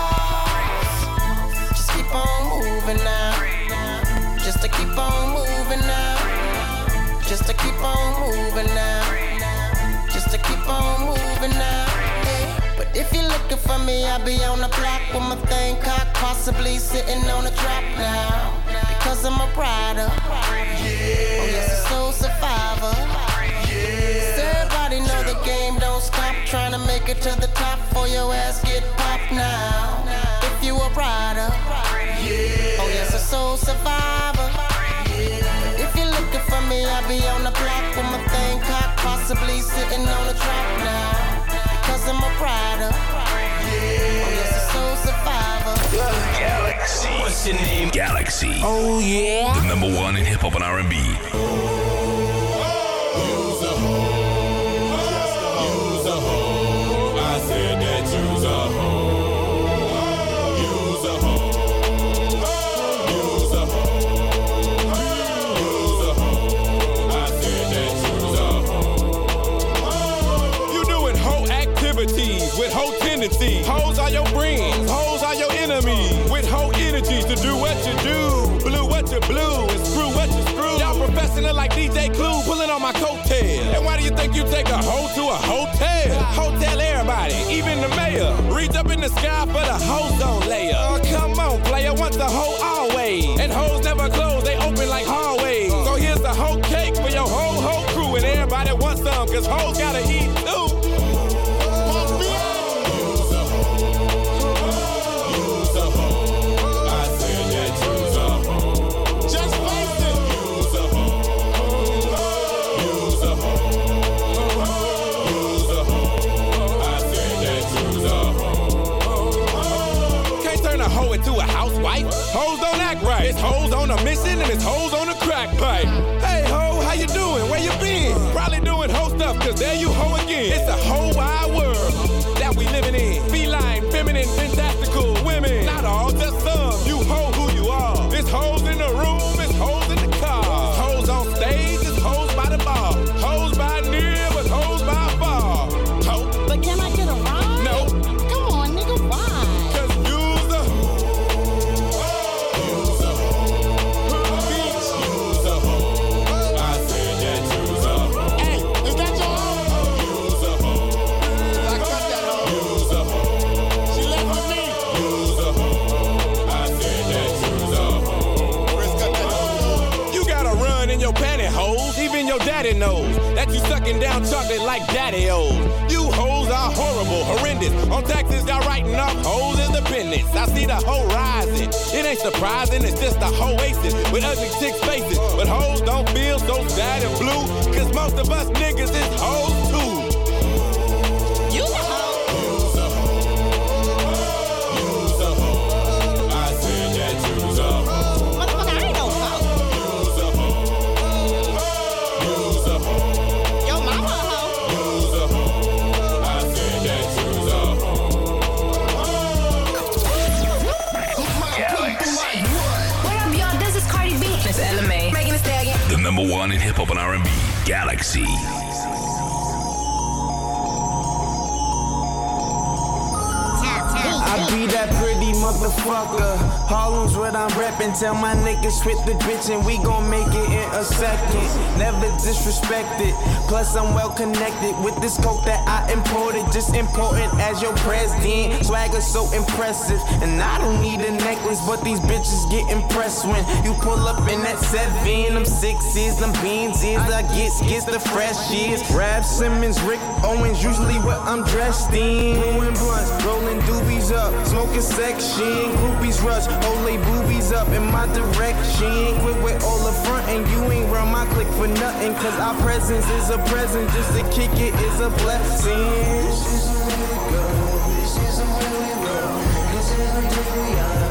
drawers. Just keep on moving now. Just to keep on moving now. Just to keep on moving now. Just to keep on moving now. Yeah. But if you're looking for me, I'll be on the block with my thing cocked, possibly sitting on a trap now. Because I'm a rider. Yeah. Oh, yes, a soul survivor. Yeah. So everybody know the game don't stop. Trying to make it to the top for your ass get popped now. If you a rider. Yeah. Oh, yes, a soul survivor. If you're looking for me, I'll be on the block with my thing cocked, possibly sitting on a track now. Because I'm a rider. Yeah. Oh, yes, a soul survivor. Galaxy. What's your name? Galaxy. Oh, yeah. The number one in hip hop and R and B. Use a hoe. Use a hoe. I said that use a hoe. Use a hoe. Use a hoe. Use a hoe. I said that use a hoe. You doing hoe activities with hoe tendencies. Hoes are your friends. Hoes are your enemies. With hoe energies to do what you do. Blue what you blue and screw what you screw. Y'all professional like D J Clue pulling on my coattail. And why do you think you take a hoe to a hotel? Hotel everybody, even the mayor. Reach up in the sky for the ozone layer. Oh, come on, player, once the hoe always. And hoes never close, they open like hallways. So here's the hoe cake for your whole hoe crew. And everybody wants some, cause hoes gotta eat too. in your pantyhose. Even your daddy knows that you sucking down chocolate like daddy-o's. You hoes are horrible, horrendous. On taxes, y'all writing off hoes independence. I see the hoe rising. It ain't surprising, it's just a oasis with ugly chicks' faces. But hoes don't feel so sad and blue, cause most of us niggas is hoes too. You a hoe. The number one in hip-hop and R and B, Galaxy. I be that pretty motherfucker. Harlem's what I'm reppin'. Tell my niggas quit the bitch and we gon' make it in a second. Never disrespected. Plus I'm well connected with this coke that I imported. Just important as your president. Swagger so impressive. And I don't need a necklace, but these bitches get impressed when you pull up in that seven. Them sixes, them beans is. I get gets the fresh years. Rap Simmons, Rick Owens, usually what I'm dressed in. Blowing blunts, rolling doobies up. Smoking section, groupies rush, hold they boobies up in my direction. Quit with all the front and you ain't run my click for nothing. Cause our presence is a present, just to kick it is a blessing. This isn't really good, this isn't really real. This isn't really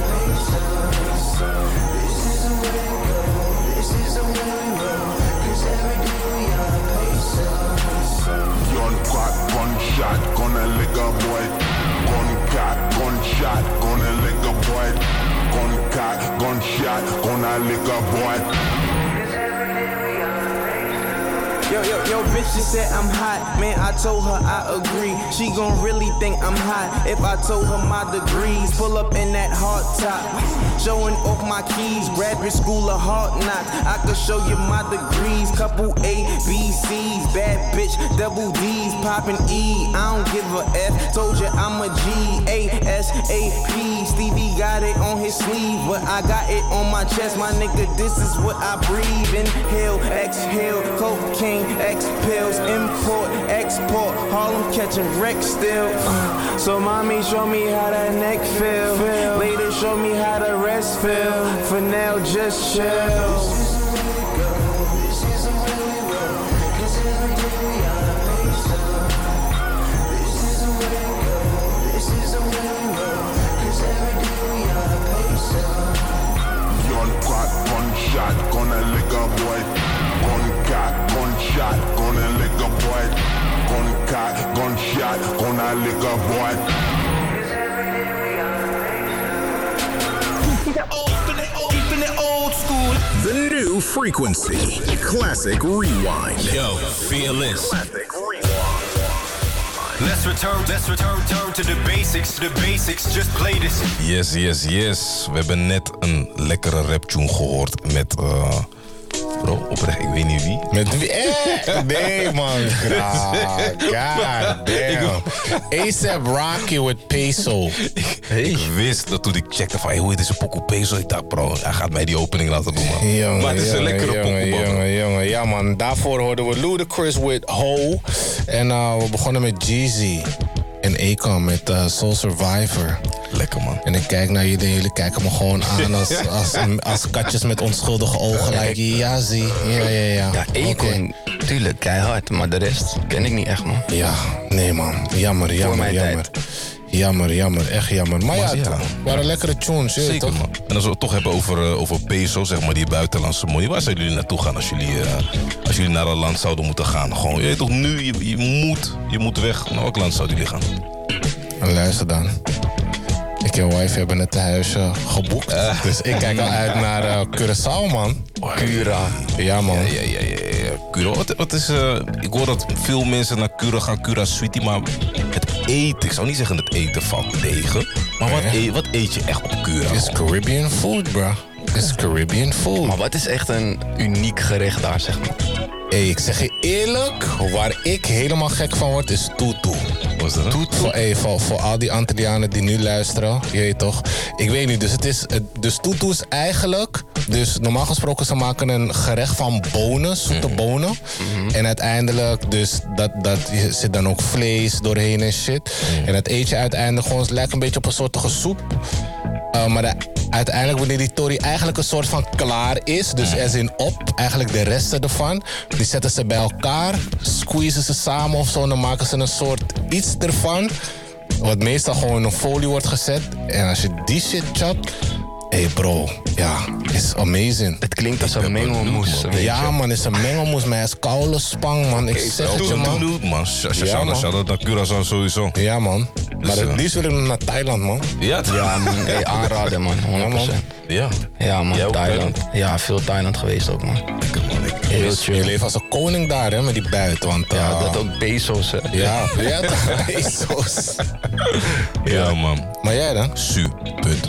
This isn't really good, this isn't really real. Cause every day we on a Young crack, gunshot, gonna lick a boy. Gun cat, gunshot, gonna lick a boy. Gun cat, gunshot, gonna lick a boy. Yo, yo, yo, bitch, she said I'm hot. Man, I told her I agree. She gon' really think I'm hot if I told her my degrees. Pull up in that hard top, showing off my keys. Graduate school of hard knocks. I could show you my degrees. Couple A, B, C's. Bad bitch, double D's. Poppin' E, I don't give a F. Told you I'm a G, A, S, A, P. Stevie got it on his sleeve, but I got it on my chest. My nigga, this is what I breathe. Inhale, exhale, cocaine. X pills, import, export, Harlem catching wreck still. Uh, so mommy, show me how that neck feel. feel. Later, show me how the rest feel. For now, just chill. This isn't really good. This isn't really real. Cause every day we on a pace. This isn't really good. This isn't really real. Cause every day we on a pace. Young crack, gunshot, gonna lick a boy. Gun cat, gunshot, gonna lick a boy. Gun cat, gunshot, gonna lick a boy. Keeping it old school. The new frequency. Classic Rewind. Yo, feel this. Let's return, let's return, turn to the basics, to the basics, just play this. Yes, yes, yes. We hebben net een lekkere raptune gehoord met... Uh, bro, oprecht, ik weet niet wie. Met wie? Eh, nee man, God damn. A$AP Rocky with Peso. Hey. Ik wist dat toen ik checkte van, hey, hoe heet deze pokoe Peso? Ik dacht, bro, hij gaat mij die opening laten doen, man. Jongen, maar het is jongen, een lekkere jongen, pokoe, jongen, jongen. Ja man, daarvoor hoorden we Ludacris with Ho. En uh, we begonnen met Jeezy. En Akon met uh, Soul Survivor. Lekker man. En ik kijk naar jullie, jullie kijken me gewoon aan als, als, als katjes met onschuldige ogen. Like, ja, zie. Ja, ja, ja. Ja, Akon, okay. Tuurlijk, keihard. Maar de rest ken ik niet echt, man. Ja, nee man. Jammer, jammer, jammer. Tijd. Jammer, jammer, echt jammer. Maar, maar ja, ja, het waren lekkere tunes, je Zeker, toch? Man. En als we het toch hebben over, uh, over peso, zeg maar, die buitenlandse money. Waar zouden jullie naartoe gaan als jullie, uh, als jullie naar een land zouden moeten gaan? Gewoon, je weet toch, nu, je, je moet, je moet weg. Naar welk land zouden jullie gaan? En luister dan. Ik en wife hebben het huis uh, geboekt. Uh. Dus ik kijk al uit naar uh, Curaçao, man. Cura. Ja, man. Ja, ja, ja, ja, ja. Cura. Wat, wat is, uh, ik hoor dat veel mensen naar Cura gaan, Cura Sweetie, maar het eten, ik zou niet zeggen het eten valt tegen. Maar wat, Nee. eet, wat eet je echt op Cura? Het is Caribbean food, bro. Het is Caribbean food. Maar wat is echt een uniek gerecht daar, zeg maar? Hé, hey, ik zeg je eerlijk, waar ik helemaal gek van word, is tutu. Toet, voor, hey, voor, voor al die Antillianen die nu luisteren, je weet toch. Ik weet niet, dus het is, het, dus toetoe is eigenlijk, dus normaal gesproken ze maken een gerecht van bonen, zoete mm-hmm. bonen. Mm-hmm. En uiteindelijk, dus dat, dat zit dan ook vlees doorheen en shit. Mm. En dat eet je uiteindelijk gewoon, het lijkt een beetje op een soortige soep. Uh, maar de, uiteindelijk wanneer die tori eigenlijk een soort van klaar is, dus er zijn op, eigenlijk de resten ervan, die zetten ze bij elkaar, squeezen ze samen of zo en dan maken ze een soort iets ervan, wat meestal gewoon in een folie wordt gezet. En als je die shit chapt, hey bro, ja, is amazing. Het klinkt als een mengelmoes. Ja man, het is een mengelmoes, maar het is koude spang man, ik zeg het je man. Doe het man, shout-out naar Curaçao sowieso. Ja man, maar het liefst wil ik nog naar Thailand man. Ja, ja man, hey, aanraden man, honderd procent. Ja, ja man, Thailand. Ja, veel Thailand geweest ook man. Heel chill. Je leeft als een koning daar hè, met die buit, want... Uh, ja, dat ook Bezos hè. Ja, ja Bezos. Ja man. Maar jij dan? Su, punt.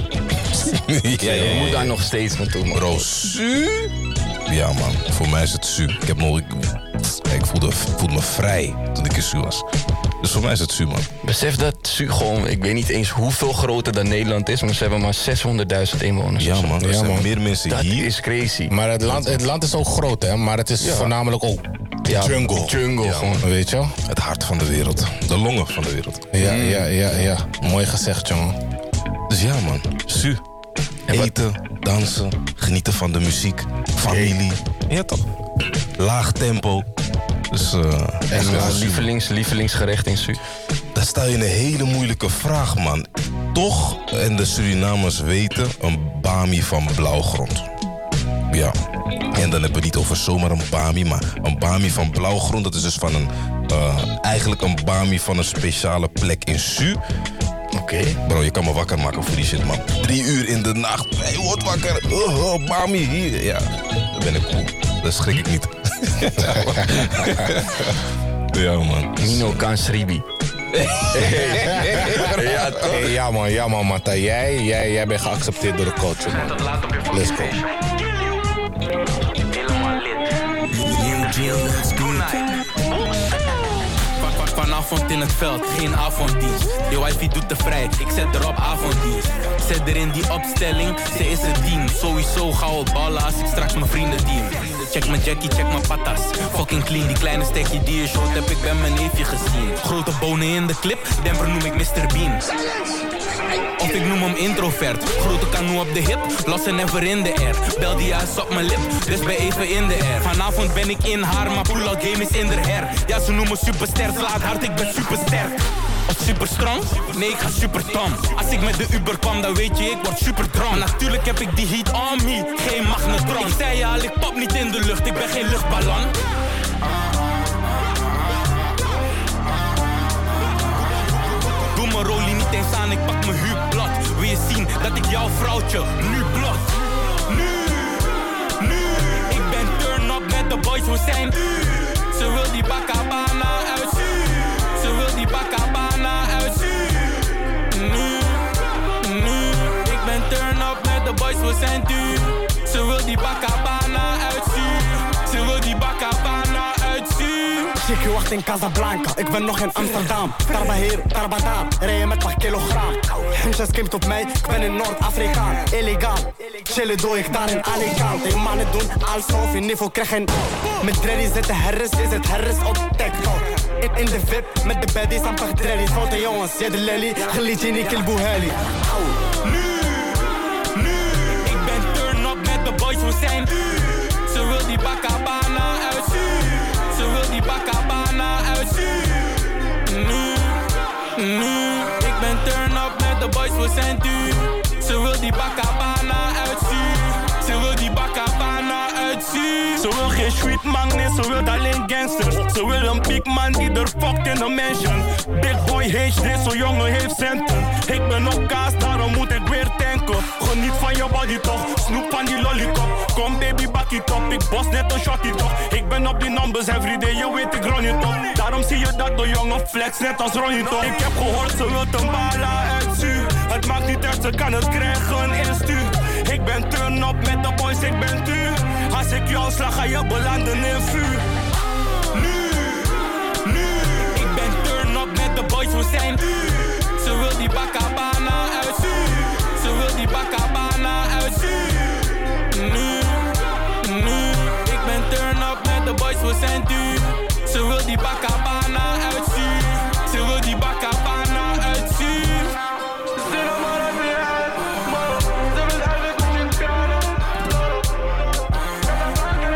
Ja, je moet daar nog steeds naartoe, man. Bro, Su? Ja, man. Voor mij is het Su. Ik heb nog... Ik, ik voelde, voelde me vrij toen ik in Su was. Dus voor mij is het Su, man. Besef dat Su gewoon... Ik weet niet eens hoeveel groter dan Nederland is, maar ze hebben maar zeshonderdduizend inwoners. Ja, man. Er ja, zijn man. meer mensen dat hier. Dat is crazy. Maar het land, het land is ook groot, hè. Maar het is ja. voornamelijk ook ja, jungle. Jungle, ja, gewoon. Weet je? Het hart van de wereld. De longen van de wereld. Ja, mm. ja, ja, ja. Mooi gezegd, jongen. Dus ja, man. Su. Eten, dansen, genieten van de muziek, familie. Ja, toch? Laag tempo. Dus, uh, en uh, lievelings, lievelingsgerecht in Su? Daar sta je in een hele moeilijke vraag, man. Toch, en de Surinamers weten, een bami van blauwgrond. Ja. En dan hebben we het niet over zomaar een bami, maar een bami van blauwgrond. Dat is dus van een, uh, eigenlijk een bami van een speciale plek in Su. Oké. Okay. Bro, je kan me wakker maken voor die shit, man. Drie uur in de nacht. Hé, hey, word wakker. Oh, oh, bami, hier. Ja, dan ben ik cool. Dan schrik ik niet. Ja, man. Nino Kansribi. Ja, toch? Hey, ja, man, ja, man, Matta. Jij, jij, jij bent geaccepteerd door de coach, man. Let's go. Vanavond in het veld, geen avonddienst. Je wifey doet de vrijheid, ik zet er op avonddienst. Zet er in die opstelling, ze is het team. Sowieso gauw ballen als ik straks mijn vrienden dien. Check mijn Jackie, check mijn patas. Fucking clean, die kleine stekje die je short heb ik bij mijn neefje gezien. Grote bonen in de clip, demper noem ik mister Bean. Of ik noem hem introvert. Grote kanoe op de hip, los en never in de air. Bel die uit op mijn lip, dus ben even in de air. Vanavond ben ik in haar, maar pull-out game is in de her. Ja, ze noemen superster, slaat hard, ik ben supersterk. Of super strong? Nee, ik ga super tom. Als ik met de Uber kwam, dan weet je, ik word super dronk. Natuurlijk heb ik die heat on me, geen magnetron. Ik zei je al, ik pop niet in de lucht, ik ben geen luchtballon. Doe mijn rolie niet eens aan, ik pak mijn huurblad. Wil je zien dat ik jouw vrouwtje nu blot? Nu, nu. Ik ben turn up met de boys, we zijn u. Ze wil die bakabana uit u. Ze wil die bakabana uit u. Nu, nu. Ik ben turn up met de boys, we zijn u. Ze wil die bakabana uit u. Ze wil die bakabana uit u. Chickie wacht in Casablanca, ik ben nog in Amsterdam. Tarba hier, tarba daar, rijden met paar kilogram. Hensjes kimt op mij, ik ben in Noord-Afrika. Illegaal, chillen doe ik daar in Alicante. Die mannen doen alsof je niveau krijgt geen. Met Dreddy zit de herres, is het herres op TikTok. In, in de V I P, met de baddies, aan pak Dreddy's. Foute jongens, jij de lelly, geliet je niet, kill Bouheli. Nu, nu, ik ben turn up met de boys, we zijn u. Ze wil die bakabana uit u. Ze wil die bakabana uit u. Nu, nu, ik ben turn up met de boys, we zijn u. Ze wil die bakabana uit u. Ze wil die bakabana uit u. Ze wil geen sweet man, nee, ze wil alleen gangsters. Ze wil een big man die er fuckt in de mansion. Big boy H D, zo'n jongen heeft centen. Ik ben op kaas, daarom moet ik weer tanken. Geniet van je body toch, snoep van die lollipop. Kom baby, bak it op, ik boss net een shotty toch. Ik ben op die numbers everyday, je weet ik run it op. Daarom zie je dat de jongen flex net als Ronnie toch. Ik heb gehoord, ze wil een bala uit u. Het maakt niet uit, ze kan het krijgen, eerst u. Ik ben turn up met de boys, ik ben u. Als ik jou slag, ga je belanden in vuur. Nu, nu, ik ben turn up met de boys, we zijn duur. Ze wil die Bacabana uitzien. Ze wil die Bacabana uitzien. Nu, nu. Ik ben turn up met de boys, we zijn duur. Ze wil die Bacabana.